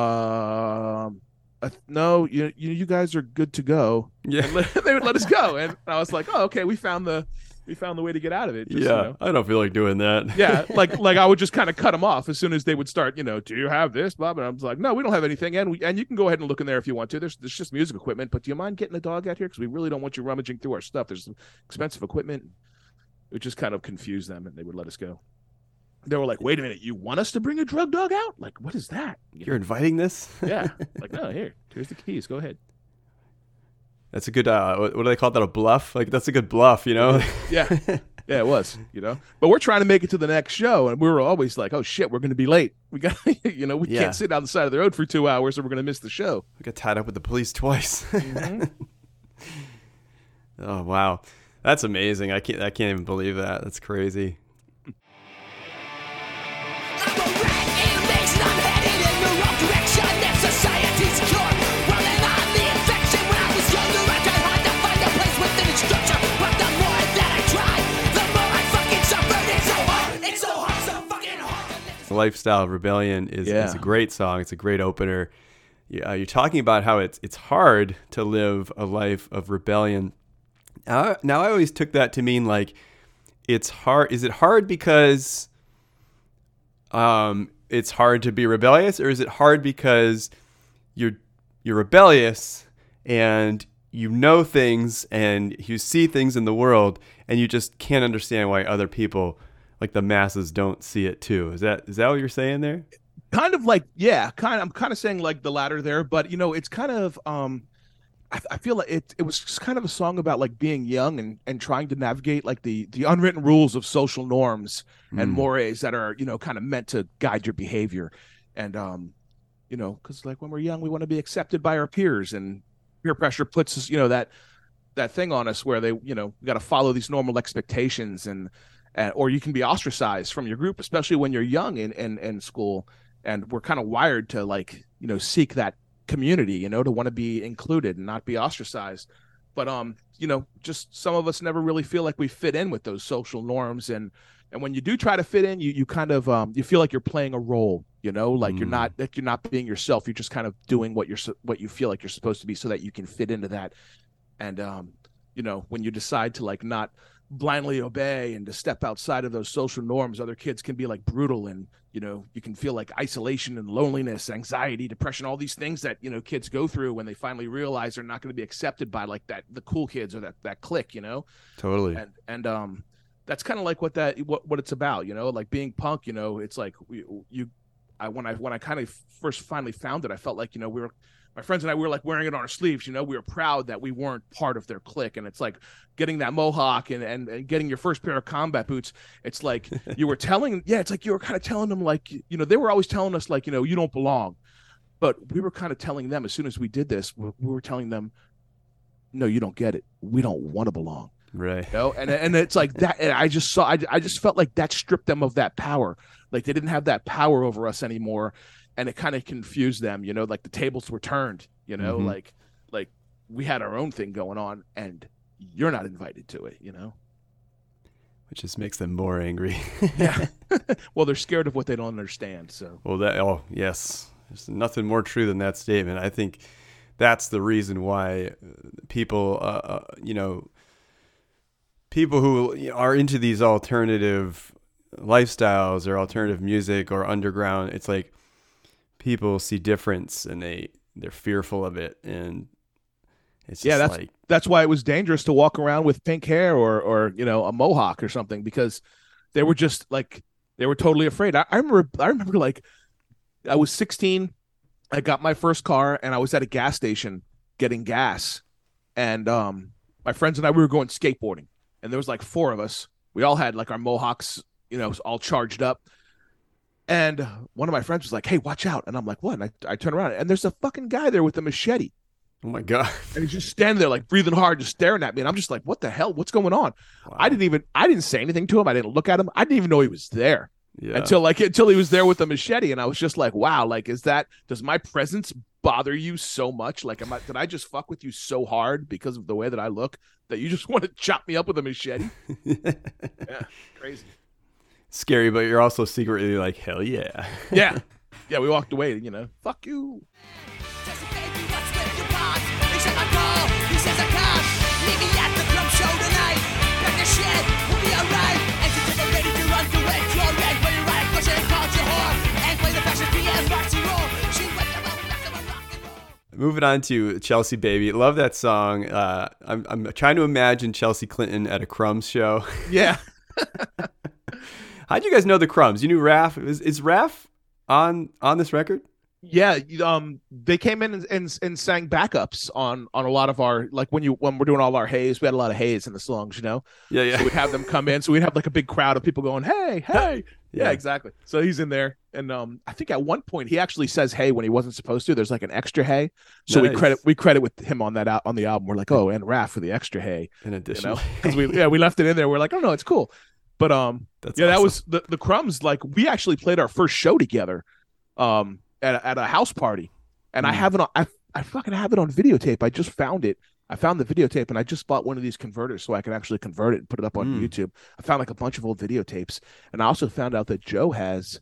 um, uh, no, you, you, you guys are good to go. Yeah. And let, they would let us go. And I was like, oh, okay, we found the, we found the way to get out of it. Just, yeah. you know. I don't feel like doing that. Yeah, like like I would just kind of cut them off as soon as they would start, you know, do you have this, Bob? And I was like, no, we don't have anything. And we, and you can go ahead and look in there if you want to. There's there's just music equipment, but do you mind getting a dog out here? Because we really don't want you rummaging through our stuff. There's some expensive equipment. It would just kind of confuse them, and they would let us go. They were like, wait a minute, you want us to bring a drug dog out? Like, what is that? You You're inviting this? know? Yeah. Like, no, here, here's the keys. Go ahead. That's a good, uh, what, what do they call that? A bluff? Like, that's a good bluff, you know? Yeah. Yeah, it was, you know, but we're trying to make it to the next show. And we were always like, oh shit, we're going to be late. We got, you know, we Yeah. can't sit on the side of the road for two hours or we're going to miss the show. We got tied up with the police twice. Mhm. Oh, wow. That's amazing. I can't, I can't even believe that. That's crazy. I'm a rat in a maze and I'm headed in the wrong direction. podcast, Lifestyle of Rebellion, is, Yeah. is a great song. It's a great opener. Yeah, you're talking about how it's it's hard to live a life of rebellion. Now, now I always took that to mean like it's hard. Is it hard because um it's hard to be rebellious, or is it hard because you're you're rebellious and you know things and you see things in the world and you just can't understand why other people, like the masses, don't see it too? Is that is that what you're saying there? Kind of like, yeah, kind of, I'm kind of saying like the latter there, but you know, it's kind of, um, I, I feel like it, it was just kind of a song about like being young and, and trying to navigate like the, the unwritten rules of social norms and Mm. mores that are, you know, kind of meant to guide your behavior. And, um, you know, cause like when we're young, we want to be accepted by our peers, and peer pressure puts us, you know, that, that thing on us where they, you know, got to follow these normal expectations, and, and, or you can be ostracized from your group, especially when you're young in, in, in school. And we're kind of wired to like, you know, seek that community, you know, to want to be included and not be ostracized. But, um, you know, just some of us never really feel like we fit in with those social norms. And, and when you do try to fit in, you, you kind of, um, you feel like you're playing a role, you know, like Mm. you're not, like you're not being yourself. You're just kind of doing what you're, what you feel like you're supposed to be so that you can fit into that. And, um, you know, when you decide to like not blindly obey and to step outside of those social norms, other kids can be like brutal, and you know, you can feel like isolation and loneliness, anxiety, depression, all these things that, you know, kids go through when they finally realize they're not going to be accepted by like that the cool kids or that that clique, you know. Totally. And and um that's kind of like what that what what it's about, you know, like being punk, you know. It's like we, you I when I when I kind of first finally found it, I felt like, you know, we were, my friends and I, we were like wearing it on our sleeves, you know. We were proud that we weren't part of their clique. And it's like getting that mohawk and, and, and getting your first pair of combat boots. It's like you were telling, yeah, it's like you were kind of telling them like, you know, they were always telling us like, you know, you don't belong. But we were kind of telling them as soon as we did this, we, we were telling them, no, you don't get it. We don't want to belong. Right. You know? And and it's like that. And I just saw, I, I just felt like that stripped them of that power. Like they didn't have that power over us anymore. And it kind of confused them, you know, like the tables were turned, you know, Mhm. like, like we had our own thing going on and you're not invited to it, you know? Which just makes them more angry. Yeah. Well, they're scared of what they don't understand. So, Well, that, oh, yes. There's nothing more true than that statement. I think that's the reason why uh, people, uh, uh, you know, people who are into these alternative lifestyles or alternative music or underground, it's like people see difference and they, they're fearful of it. And it's just yeah, that's like, that's why it was dangerous to walk around with pink hair or or you know, a mohawk or something, because they were just like, they were totally afraid. I, I remember I remember like I was sixteen, I got my first car and I was at a gas station getting gas, and um my friends and I, we were going skateboarding, and there was like four of us. We all had like our mohawks, you know, all charged up. And one of my friends was like, "Hey, watch out!" And I'm like, "What?" And I, I turn around and there's a fucking guy there with a machete. oh my God. And he's just standing there, like breathing hard, just staring at me. And I'm just like, what the hell? What's going on? Wow. I didn't even, I didn't say anything to him. I didn't look at him. I didn't even know he was there Yeah. until like, until he was there with the machete. And I was just like, wow, like, is that, does my presence bother you so much? Like, am I, did I just fuck with you so hard because of the way that I look that you just want to chop me up with a machete? Yeah. Crazy. Scary, but you're also secretly like, hell yeah. Yeah. Yeah. We walked away, you know, fuck you. Just a baby, what's with your boss? He says I call, he says I come. Meet me at the drum show tonight. Pack the shit, we'll be alright. And you take a ready to run through it. You're red, when you ride, push it, call your whore. And play the fashion P S Roxy roll. She went about the rest of a rock and roll. Moving on to Chelsea Baby. Love that song. Uh, I'm, I'm trying to imagine Chelsea Clinton at a Crumbs show. Yeah. How'd you guys know the Crumbs? You knew Raph? Is, is Raph on on this record? Yeah, you- um, they came in and, and and sang backups on on a lot of our, like when you when we're doing all our haze, we had a lot of haze in the songs, you know. Yeah, yeah. So we'd have them come in, so we'd have like a big crowd of people going, "Hey, hey!" Yeah, Yeah. exactly. So he's in there, and um, I think at one point he actually says "hey" when he wasn't supposed to. There's like an extra "hey," so we Nice. credit we credit with him on that out on the album. We're like, "Oh, and Raph for the extra "hey," In you addition. know, because we yeah we left it in there. We're like, "Oh no, it's cool," but um, That's yeah, that awesome. was the the Crumbs. Like we actually played our first show together, um, at a, at a house party, and I Mm. have it on. I I fucking have it on videotape. I just found it. I found the videotape, and I just bought one of these converters so I can actually convert it and put it up on Mm. YouTube. I found like a bunch of old videotapes, and I also found out that Joe has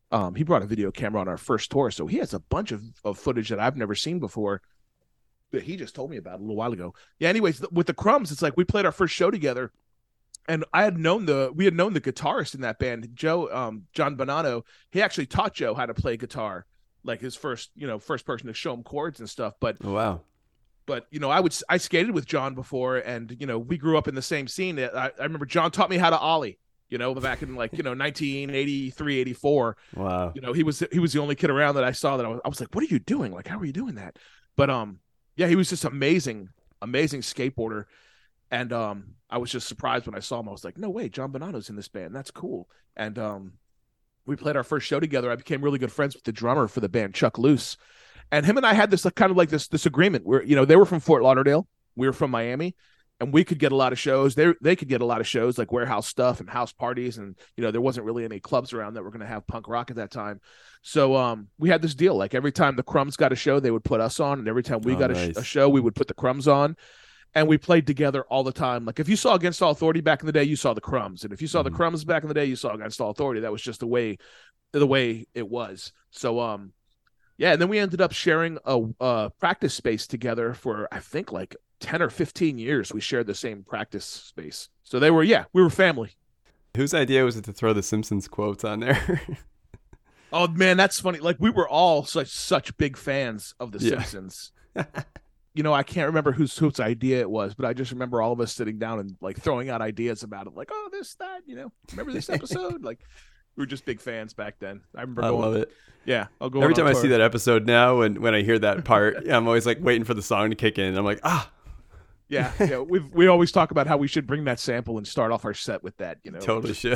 Um, he brought a video camera on our first tour, so he has a bunch of, of footage that I've never seen before that he just told me about a little while ago. Yeah, anyways, with the Crumbs, it's like we played our first show together, and I had known the we had known the guitarist in that band, Joe, um, John Bonanno. He actually taught Joe how to play guitar, like his first, you know, first person to show him chords and stuff. But Oh, wow. but you know, I would I skated with John before, and you know, we grew up in the same scene. I, I remember John taught me how to ollie, you know, back in like, you know, nineteen eighty-three, eighty-four. Wow. You know, he was he was the only kid around that I saw that I was, I was like, what are you doing? Like, how are you doing that? But um, yeah, he was just amazing, amazing skateboarder. And um, I was just surprised when I saw him. I was like, no way, John Bonanno's in this band. That's cool. And um, we played our first show together. I became really good friends with the drummer for the band, Chuck Luce. And him and I had this like, kind of like this this agreement where, you know, they were from Fort Lauderdale. We were from Miami. And we could get a lot of shows. They they could get a lot of shows like warehouse stuff and house parties. And, you know, there wasn't really any clubs around that were going to have punk rock at that time. So um, we had this deal. Like every time the Crumbs got a show, they would put us on. And every time we Oh, got a, nice. sh- a show, we would put the Crumbs on. And we played together all the time. Like if you saw Against All Authority back in the day, you saw the Crumbs. And if you saw Mhm. the Crumbs back in the day, you saw Against All Authority. That was just the way the way it was. So um, yeah, and then we ended up sharing a, a practice space together for, I think, like ten or fifteen years. We shared the same practice space. So they were, yeah, we were family. Whose idea was it to throw the Simpsons quotes on there? Oh, man, that's funny. Like we were all such such big fans of The Yeah. Simpsons. You know, I can't remember whose whose idea it was, but I just remember all of us sitting down and like throwing out ideas about it. Like, oh, this, that, you know, remember this episode? Like we were just big fans back then. I remember I going, love it. yeah, I'll go Every on time I tour. see that episode now, and when I hear that part, I'm always like waiting for the song to kick in. I'm like, ah, Yeah, yeah. We we always talk about how we should bring that sample and start off our set with that. You know, totally should.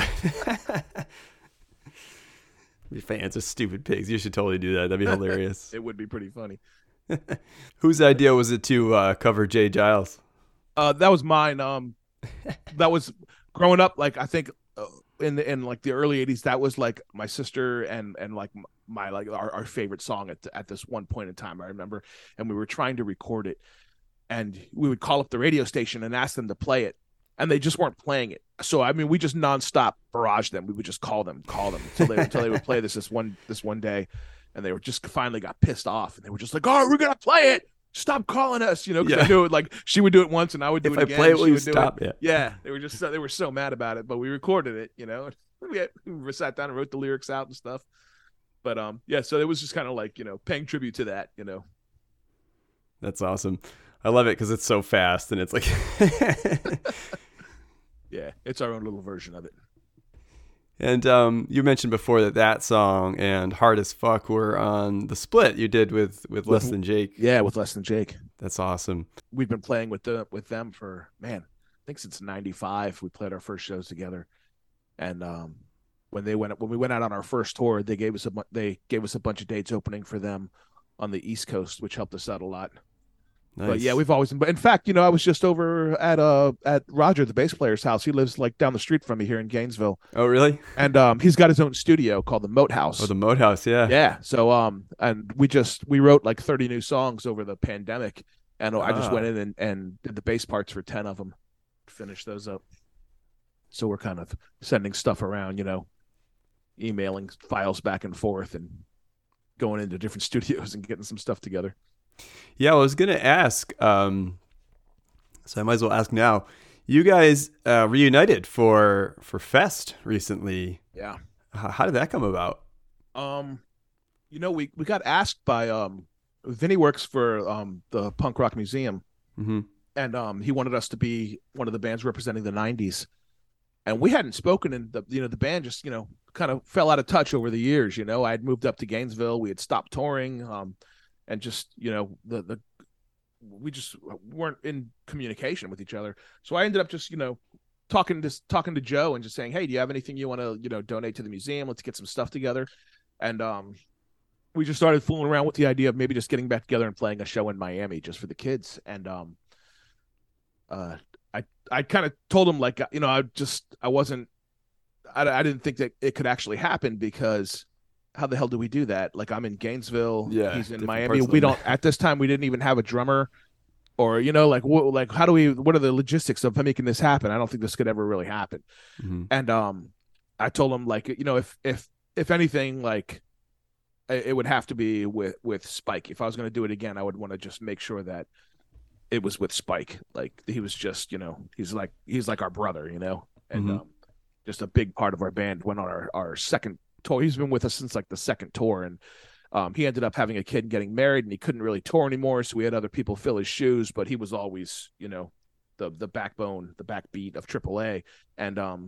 Your fans are stupid pigs. You should totally do that. That'd be hilarious. It would be pretty funny. Whose idea was it to uh, cover Jay Giles? Uh, that was mine. Um, that was growing up. Like I think uh, in the, in like the early eighties, that was like my sister and and like my like our, our favorite song at at this one point in time. I remember, and we were trying to record it, and we would call up the radio station and ask them to play it, and they just weren't playing it. So I mean, we just nonstop barrage them. We would just call them, call them until they until they would play this this one this one day, and they were just finally got pissed off, and they were just like, "Oh, we're gonna play it. Stop calling us," you know. Because Yeah. I knew it. Like she would do it once, and I would do If it I again. play it, and will she you would do stop? it. Yeah, they were just so, they were so mad about it, but we recorded it. You know, we, had, we sat down and wrote the lyrics out and stuff. But um, yeah. So it was just kind of like, you know, paying tribute to that. You know. That's awesome. I love it because it's so fast and it's like. Yeah, it's our own little version of it. And um, you mentioned before that that song and Hard as Fuck were on the split you did with, with Less Than Jake. Yeah, with Less Than Jake. That's awesome. We've been playing with the with them for, man, I think since ninety-five. We played our first shows together, and um, when they went when we went out on our first tour, they gave us a bu- they gave us a bunch of dates opening for them on the East Coast, which helped us out a lot. Nice. But yeah, we've always been. But in fact, you know, I was just over at uh at Roger, the bass player's house. He lives like down the street from me here in Gainesville, Oh, really? and um, he's got his own studio called the Moat House. Oh, the Moat House, yeah. Yeah. So um, and we just we wrote like thirty new songs over the pandemic, and I just Ah. went in and, and did the bass parts for ten of them, finished those up. So we're kind of sending stuff around, you know, emailing files back and forth, and going into different studios and getting some stuff together. Yeah, I was going to ask, um, so I might as well ask now. You guys uh, reunited for for Fest recently. Yeah. H- how did that come about? Um, you know, we we got asked by um, Vinny works for um the Punk Rock Museum, Mm-hmm. and um he wanted us to be one of the bands representing the nineties, and we hadn't spoken, and the you know the band just you know kind of fell out of touch over the years. You know, I had moved up to Gainesville, we had stopped touring, um, and just you know the the we just weren't in communication with each other. So I ended up just you know talking to talking to Joe and just saying, hey, do you have anything you want to you know donate to the museum? Let's get some stuff together, and um. We just started fooling around with the idea of maybe just getting back together and playing a show in Miami just for the kids. And um, uh, I I kind of told him like you know I just I wasn't I, I didn't think that it could actually happen because how the hell do we do that? Like I'm in Gainesville, Yeah, he's in different Miami. parts of We the- don't at this time we didn't even have a drummer, or you know like what like how do we what are the logistics of making this happen? I don't think this could ever really happen. Mm-hmm. And um, I told him like you know if if if anything, like it would have to be with with Spike. If I was going to do it again, I would want to just make sure that it was with Spike. Like he was just, you know, he's like he's like our brother, you know, and mm-hmm. um, just a big part of our band. Went on our our second tour. He's been with us since like the second tour, and um, he ended up having a kid and getting married, and he couldn't really tour anymore. So we had other people fill his shoes, but he was always, you know, the the backbone, the backbeat of triple A. And um,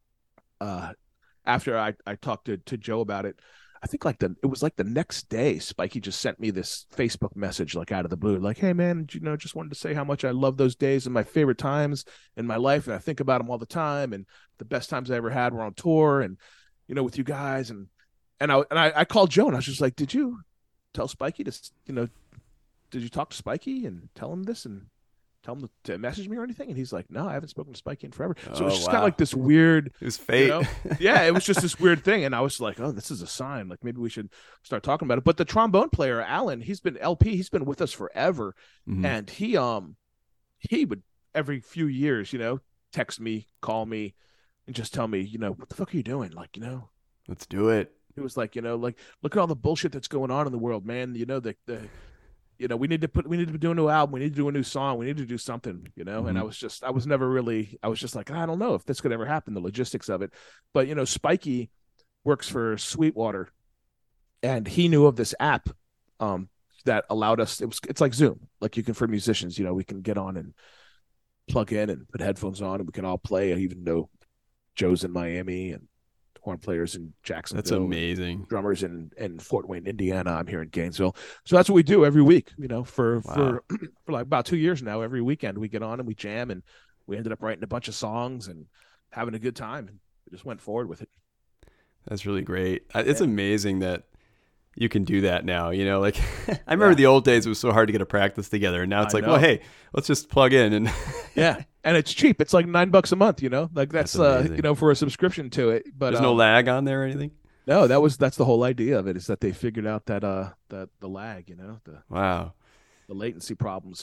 uh, after I I talked to to Joe about it. I think like the it was like the next day, Spikey just sent me this Facebook message like out of the blue, like, "Hey man, you know, just wanted to say how much I love those days and my favorite times in my life, and I think about them all the time. And the best times I ever had were on tour, and you know, with you guys." And and I and I, I called Joe and I was just like, "Did you tell Spikey to, you know, did you talk to Spikey and tell him this and tell him to, to message me or anything?" And he's like, "No, I haven't spoken to Spikey in forever." So oh, it was just wow. kind of like this weird. It was fate. You know? Yeah, it was just this weird thing, and I was like, "Oh, this is a sign. Like maybe we should start talking about it." But the trombone player, Alan, he's been L P. He's been with us forever, mm-hmm. and he um he would every few years, you know, text me, call me, and just tell me, you know, "What the fuck are you doing? Like, you know, let's do it." It was like, you know, like look at all the bullshit that's going on in the world, man. You know, the the. You know, we need to put, we need to do a new album. We need to do a new song. We need to do something, you know? Mm-hmm. And I was just, I was never really, I was just like, I don't know if this could ever happen, the logistics of it. But, you know, Spikey works for Sweetwater, and he knew of this app um, that allowed us, it was, it's like Zoom, like you can, for musicians, you know, we can get on and plug in and put headphones on and we can all play, even though Joe's in Miami and horn players in Jacksonville. That's amazing. Drummers in, in Fort Wayne, Indiana. I'm here in Gainesville. So that's what we do every week, you know, for, wow. for, for like about two years now. Every weekend we get on and we jam, and we ended up writing a bunch of songs and having a good time, and we just went forward with it. That's really great. It's yeah. amazing that you can do that now, you know, like I remember yeah. the old days, it was so hard to get a practice together, and now it's I like, know. well, hey, let's just plug in. And yeah. And it's cheap. It's like nine bucks a month, you know, like that's, that's uh, you know, for a subscription to it, but there's um, no lag on there or anything. No, that was, that's the whole idea of it, is that they figured out that, uh, that the lag, you know, the, wow, the latency problems.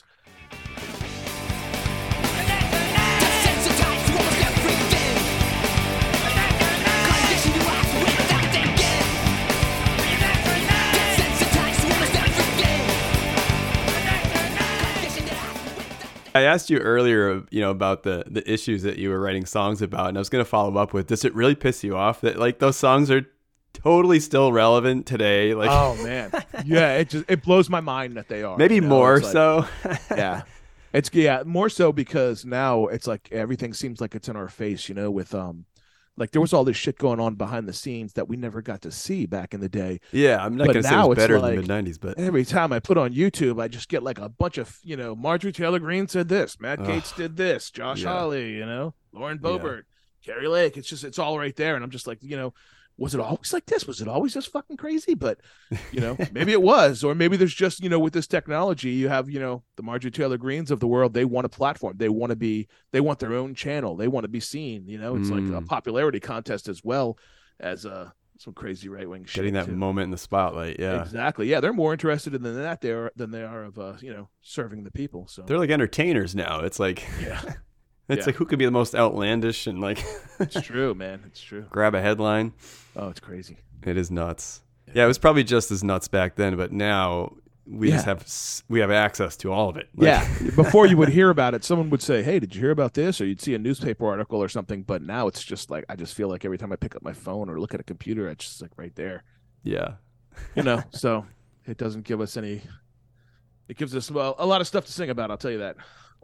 I asked you earlier, you know, about the, the issues that you were writing songs about, and I was going to follow up with, does it really piss you off that like those songs are totally still relevant today? Like, oh man, yeah, it just it blows my mind that they are. Maybe you know? more like, so. yeah, it's yeah more so because now it's like everything seems like it's in our face, you know, with um. Like there was all this shit going on behind the scenes that we never got to see back in the day. Yeah, I'm not going to say it was better like, than the mid nineties, but every time I put on YouTube, I just get like a bunch of, you know, Marjorie Taylor Greene said this, Matt Ugh. Gates did this, Josh yeah. Holley, you know, Lauren Boebert, yeah. Carrie Lake. It's just, it's all right there. And I'm just like, you know, was it always like this? Was it always just fucking crazy? But, you know, maybe it was, or maybe there's just, you know, with this technology, you have, you know, the Marjorie Taylor Greenes of the world. They want a platform. They want to be, they want their own channel. They want to be seen, you know, it's mm. like a popularity contest as well as uh, some crazy right wing shit. Getting that too. moment in the spotlight. Yeah, exactly. Yeah. They're more interested in that there than they are of, uh, you know, serving the people. So they're like entertainers now. It's like, yeah. It's yeah. like who could be the most outlandish and like it's true, man. It's true. Grab a headline. Oh, it's crazy. It is nuts. Yeah. yeah, it was probably just as nuts back then, but now we yeah. just have we have access to all of it. Like, yeah. Before you would hear about it, someone would say, "Hey, did you hear about this?" Or you'd see a newspaper article or something. But now it's just like I just feel like every time I pick up my phone or look at a computer, it's just like right there. Yeah. You know, so it doesn't give us any. It gives us well a lot of stuff to sing about. I'll tell you that.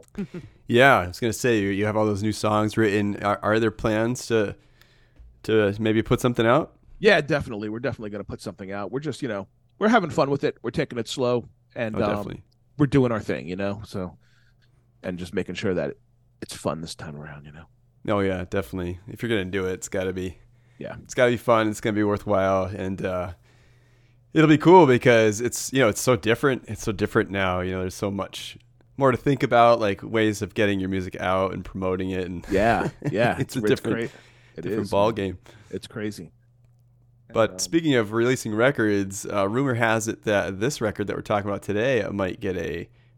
Yeah, I was gonna say you, you have all those new songs written. Are, are there plans to to maybe put something out? Yeah, definitely. We're definitely gonna put something out. We're just you know we're having fun with it. We're taking it slow, and oh, um, we're doing our thing. You know, so and just making sure that it, it's fun this time around. You know. Oh yeah, definitely. If you're gonna do it, it's got to be. Yeah, it's got to be fun. It's gonna be worthwhile, and uh, it'll be cool because it's you know it's so different. It's so different now. You know, there's so much more to think about, like ways of getting your music out and promoting it, and yeah, yeah, it's, it's a different, great. It different is, ball man. game. It's crazy. But and, um, speaking of releasing records, uh, rumor has it that this record that we're talking about today might get a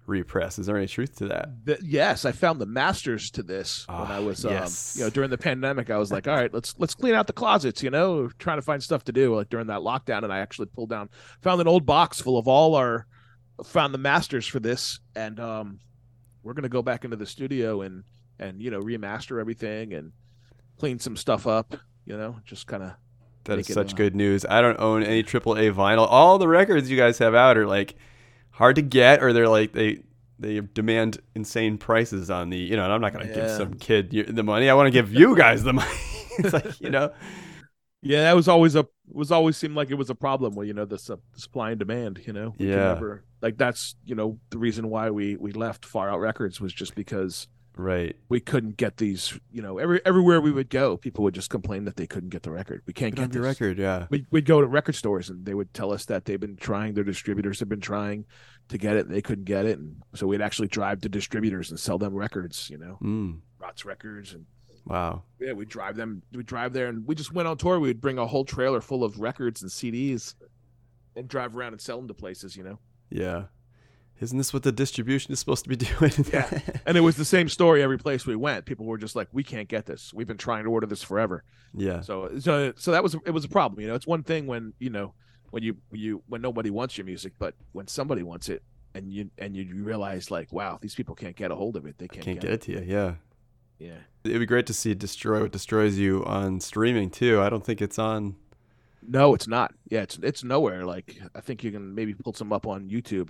repress. Is there any truth to that? The, yes, I found the masters to this Oh, when I was, yes. um, you know, during the pandemic. I was like, all right, let's let's clean out the closets, you know, trying to find stuff to do like during that lockdown. And I actually pulled down, found an old box full of all our, found the masters for this, and um, we're gonna go back into the studio and and you know remaster everything and clean some stuff up, you know, just kind of. That is it, such uh, good news. I don't own any triple A vinyl. All the records you guys have out are like hard to get, or they're like they they demand insane prices on the, you know, and I'm not going to give Yeah. some kid y- the money. I want to give you guys the money. It's like, you know, Yeah, that was always a it was always seemed like it was a problem with, you know, the su- supply and demand, you know. We could Yeah. never- like that's, you know, the reason why we we left Far Out Records was just because right. we couldn't get these, you know, every everywhere we would go, people would just complain that they couldn't get the record. We can't Get on get your this. record, yeah. We'd, we'd go to record stores and they would tell us that they've been trying, their distributors have been trying to get it and they couldn't get it. And so we'd actually drive to distributors and sell them records, you know, Mm, Rots Records. And wow. yeah, we'd drive them, we'd drive there and we just went on tour. We'd bring a whole trailer full of records and C Ds and drive around and sell them to places, you know. Yeah. Isn't this what the distribution is supposed to be doing? Yeah. And it was the same story every place we went. People were just like, we can't get this. We've been trying to order this forever. Yeah. So, so, so that was it was a problem. You know, it's one thing when you know when you you when nobody wants your music, but when somebody wants it, and you and you realize like, wow, these people can't get a hold of it. They can't, Can't get, get it to you, yeah. it. Yeah. It'd be great to see Destroy What Destroys You on streaming too. I don't think it's on. No, it's not. Yeah, it's it's nowhere. Like I think you can maybe pull some up on YouTube,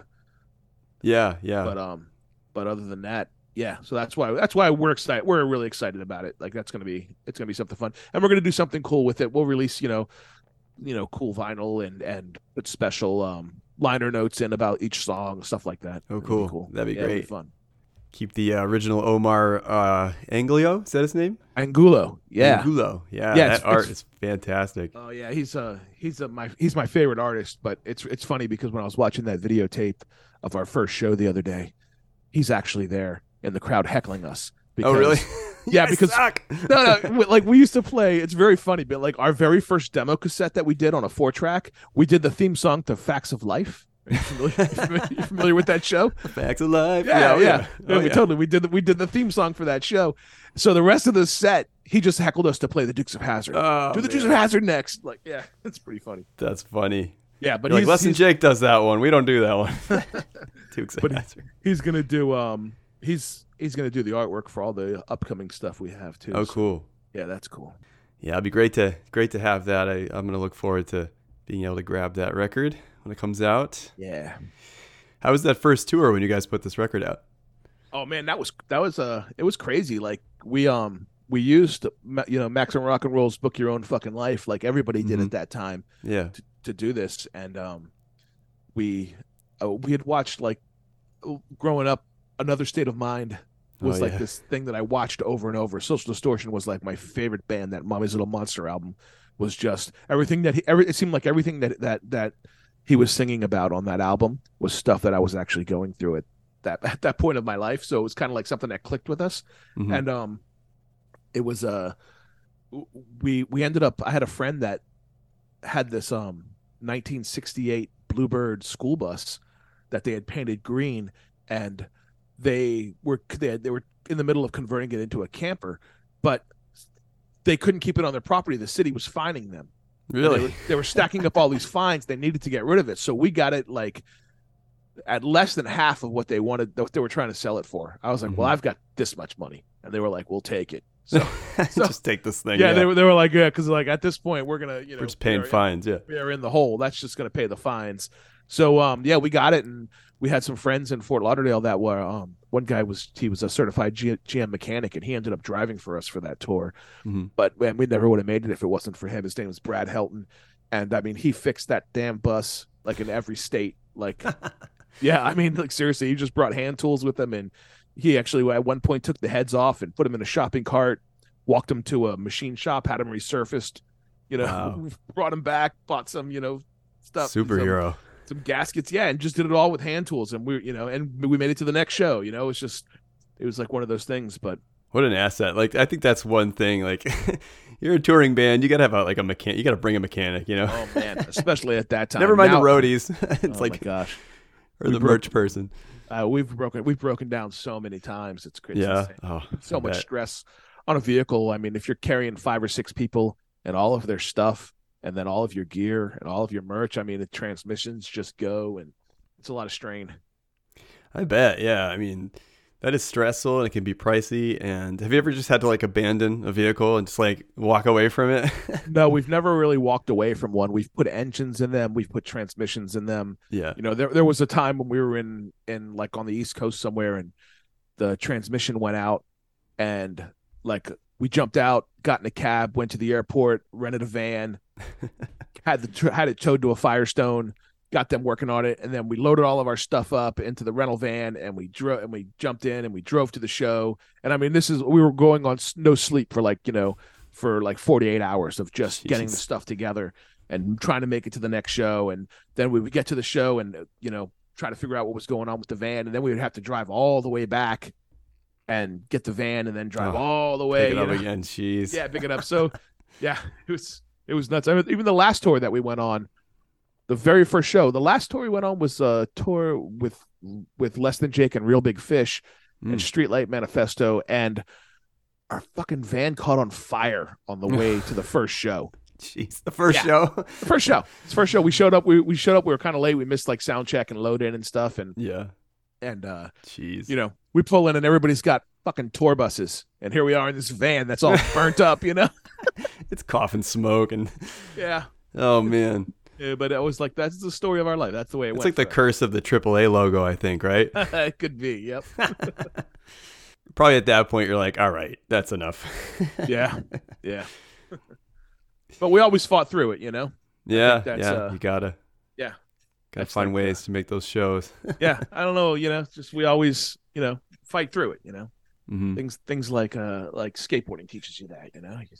Yeah, yeah. but um, but other than that, yeah. So that's why that's why we're excited. We're really excited about it. Like that's gonna be it's gonna be something fun, and we're gonna do something cool with it. We'll release, you know, you know, cool vinyl and and put special um liner notes in about each song, stuff like that. Oh, It'll be cool. cool. That'd be Yeah, it'll great. fun. Keep the uh, original Omar uh, Anglio. Is that his name? Angulo, yeah. Angulo. Yeah, Yeah, that it's- art it's- is fantastic. Oh yeah, he's uh he's a, my he's my favorite artist. But it's it's funny because when I was watching that videotape of our first show the other day, he's actually there in the crowd heckling us. Because, Oh, really? Yeah, You guys because- suck. no, no, we- like we used to play. It's very funny, but like our very first demo cassette that we did on a four track, we did the theme song to Facts of Life. Are you familiar, you familiar, you familiar with that show? Facts of life. Yeah, oh, yeah. yeah. Yeah, Oh, we yeah. totally we did the, we did the theme song for that show. So the rest of the set, he just heckled us to play the Dukes of Hazzard. Oh, Do the Dukes of man. Hazzard next. Like, yeah, it's pretty funny. That's funny. Yeah, but You're like, he's, Less than he's, Jake does that one. We don't do that one. Dukes of But- Hazzard. he's gonna do um he's he's gonna do the artwork for all the upcoming stuff we have too. Oh, So, cool. yeah, that's cool. Yeah, it'd be great to great to have that. I, I'm gonna look forward to being able to grab that record when it comes out. Yeah. How was that first tour when you guys put this record out? Oh man, that was that was uh it was crazy. Like we um we used ma- you know Maximum Rock and Roll's Book Your Own Fucking Life, like everybody did Mhm. at that time Yeah. to, to do this, and um we uh, we had watched like growing up, Another State of Mind was Oh, like yeah. this thing that I watched over and over. Social Distortion was like my favorite band. That Mommy's Little Monster album was just everything that he every it seemed like everything that that that he was singing about on that album was stuff that I was actually going through at that at that point of my life. So it was kind of like something that clicked with us. Mhm. And um it was uh we we ended up I had a friend that had this um nineteen sixty-eight Bluebird school bus that they had painted green, and they were they, had, they were in the middle of converting it into a camper, but they couldn't keep it on their property. The city was fining them. And Really? They were, they were stacking up all these fines. They needed to get rid of it. So we got it like at less than half of what they wanted, what they were trying to sell it for. I was like, well, Mhm. I've got this much money. And they were like, we'll take it. So so- Just take this thing. yeah, they were, they were like, yeah, because like at this point, we're going to, you know, We're just paying we are- fines. Yeah. we are in the hole. That's just going to pay the fines. So, um, yeah, we got it. And we had some friends in Fort Lauderdale that were, um, one guy was, he was a certified G- GM mechanic, and he ended up driving for us for that tour. Mhm. But man, we never would have made it if it wasn't for him. His name was Brad Helton. And I mean, he fixed that damn bus like in every state. Like, yeah, I mean, like seriously, he just brought hand tools with him. And he actually at one point took the heads off and put them in a shopping cart, walked them to a machine shop, had them resurfaced, you know, Wow. brought them back, bought some, you know, stuff. some- Superhero. Some, gaskets. Yeah. And just did it all with hand tools. And we, you know, and we made it to the next show, you know, it's just, it was like one of those things, but What an asset. Like, I think that's one thing. Like, you're a touring band. You got to have a, like a mechanic. You got to bring a mechanic, you know? oh man, especially at that time. Never mind Now- the roadies. It's oh like, my gosh. or the broke- merch person. Uh, we've broken we've broken down so many times. It's crazy. Yeah. Insane. Oh, So I much bet. stress on a vehicle. I mean, if you're carrying five or six people and all of their stuff, and then all of your gear and all of your merch, I mean, the transmissions just go, and it's a lot of strain. I bet. Yeah. I mean, that is stressful and it can be pricey. And have you ever just had to like abandon a vehicle and just like walk away from it? No, we've never really walked away from one. We've put engines in them. We've put transmissions in them. Yeah. You know, there there was a time when we were in in like on the East Coast somewhere, and the transmission went out, and like we jumped out, got in a cab, went to the airport, rented a van, had the had it towed to a Firestone, got them working on it, and then we loaded all of our stuff up into the rental van, and we drove and we jumped in and we drove to the show. And I mean, this is we were going on s- no sleep for like you know for like forty-eight hours of just getting the Jesus. stuff together and trying to make it to the next show. And then we would get to the show and uh, you know try to figure out what was going on with the van, and then we would have to drive all the way back and get the van, and then drive Oh, all the way. Pick it you up know? again. Jeez. Yeah, pick it up. So, yeah, it was it was nuts. I mean, even the last tour that we went on, the very first show, the last tour we went on was a tour with with Less Than Jake and Real Big Fish and Mm. Streetlight Manifesto, and our fucking van caught on fire on the way to the first show. Jeez. The first Yeah. show. The first show, it's first show. We showed up. We we showed up. We were kind of late. We missed like sound check and load in and stuff, and Yeah. and uh, Jeez. you know, we pull in and everybody's got fucking tour buses, and here we are in this van that's all burnt up. You know. It's coughing smoke and Yeah. oh man. Yeah, but it was like that's the story of our life. That's the way it It's went. like the for curse of the triple A logo, I think, right? us. It could be. Yep. Probably at that point you're like, all right, that's enough. Yeah. Yeah. But we always fought through it, you know. yeah, that's, yeah. uh, you gotta Yeah. gotta That's find like, uh, ways to make those shows. Yeah. I don't know. You know, just we always, you know, fight through it. You know, Mhm. things things like uh like skateboarding teaches you that. You know, you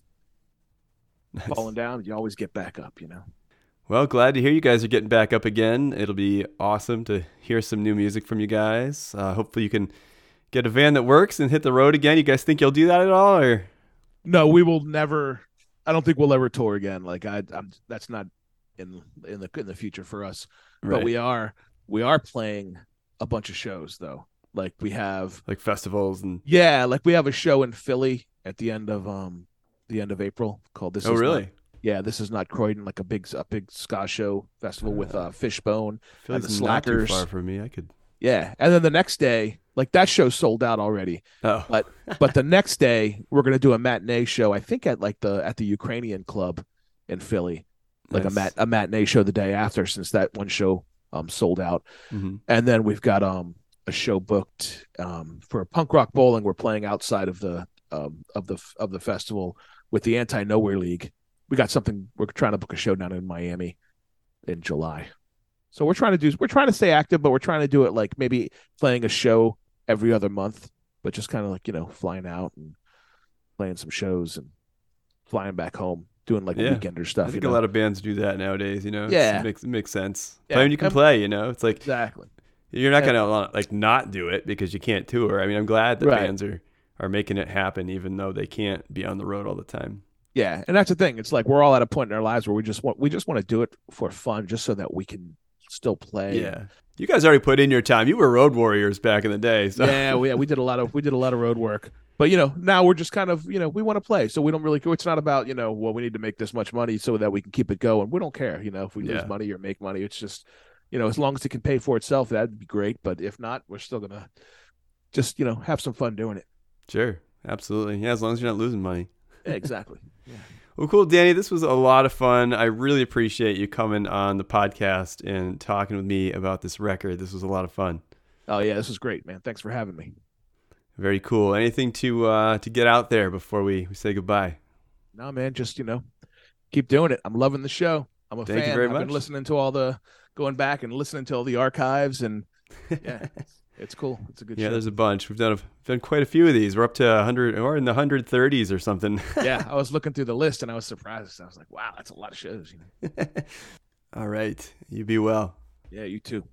Nice. falling down, you always get back up. You know. Well, glad to hear you guys are getting back up again. It'll be awesome to hear some new music from you guys. Uh, hopefully you can get a van that works and hit the road again. You guys think you'll do that at all, or No, we will never. I don't think we'll ever tour again. Like I, I'm. That's not in in the in the future for us. right. But we are we are playing a bunch of shows though. Like we have like festivals and yeah, like we have a show in Philly at the end of um the end of April called this. oh is really? Not, yeah, this is not Croydon, like a big a big ska show festival with uh Fishbone. Feels the not too Slackers. far from me. I could. Yeah, and then the next day, like that show sold out already. Oh, But but the next day we're gonna do a matinee show. I think at like the at the Ukrainian Club in Philly, like nice. a mat a matinee show the day after, since that one show um sold out. Mhm. And then we've got um a show booked um for a punk rock bowling. We're playing outside of the um of the of the festival with the Anti Nowhere League. We got something. We're trying to book a show down in Miami in July. So we're trying to do we're trying to stay active, but we're trying to do it like maybe playing a show every other month, but just kind of like, you know, flying out and playing some shows and flying back home, doing like Yeah. weekender I stuff. think you a know? lot of bands do that nowadays. You know, It's- Yeah. it makes it makes sense. Yeah. Play when you can Um, play. You know, it's like Exactly. you're not Yeah. gonna wanna, like not do it because you can't tour. I mean, I'm glad that Right. bands are are making it happen, even though they can't be on the road all the time. Yeah, and that's the thing. It's like we're all at a point in our lives where we just want we just want to do it for fun, just so that we can still play. Yeah, you guys already put in your time. You were road warriors back in the day. So. Yeah, we, yeah, we did a lot of we did a lot of road work. But you know, now we're just kind of, you know, we want to play. So we don't really it's not about, you know, well, we need to make this much money so that we can keep it going. We don't care, you know, if we Yeah. lose money or make money. It's just, you know, as long as it can pay for itself, that'd be great. But if not, we're still gonna just, you know, have some fun doing it. Sure, absolutely. Yeah, as long as you're not losing money. Yeah, exactly. Yeah. Well, cool, Danny. This was a lot of fun. I really appreciate you coming on the podcast and talking with me about this record. This was a lot of fun. Oh yeah, this was great, man. Thanks for having me. Very cool. Anything to uh, to get out there before we, we say goodbye? No, man, just, you know, keep doing it. I'm loving the show. I'm a Thank you fan. very I've much. been listening to all the going back and listening to all the archives, and yeah, it's, it's cool. It's a good Yeah, show. there's a bunch. We've done a, done quite a few of these. We're up to one hundred or in the one hundred thirties or something. Yeah, I was looking through the list and I was surprised. I was like, wow, that's a lot of shows. You know? All right. You be well. Yeah, you too.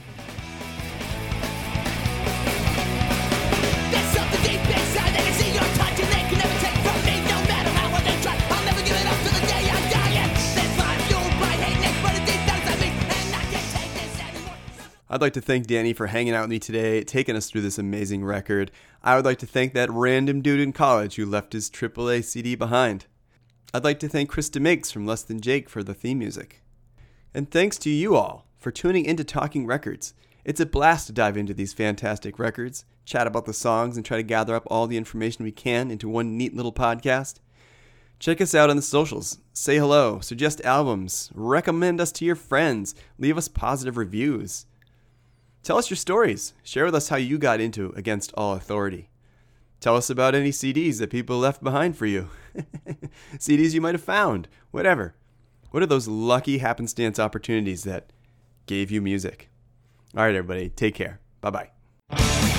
There's something deep inside they can see your touch and they can never take from me. No matter how hard they try, I'll never give it up till the day I die. And that's why I'm fueled by hate, and it's running deep down inside me, and I can't take this anymore. I'd like to thank Danny for hanging out with me today, taking us through this amazing record. I would like to thank that random dude in college who left his triple A C D behind. I'd like to thank Chris DeMakes from Less Than Jake for the theme music. And thanks to you all for tuning into Talking Records. It's a blast to dive into these fantastic records, chat about the songs, and try to gather up all the information we can into one neat little podcast. Check us out on the socials. Say hello, suggest albums, recommend us to your friends, leave us positive reviews. Tell us your stories. Share with us how you got into Against All Authority. Tell us about any C Ds that people left behind for you. C Ds you might have found. Whatever. What are those lucky happenstance opportunities that gave you music? All right, everybody. Take care. Bye-bye.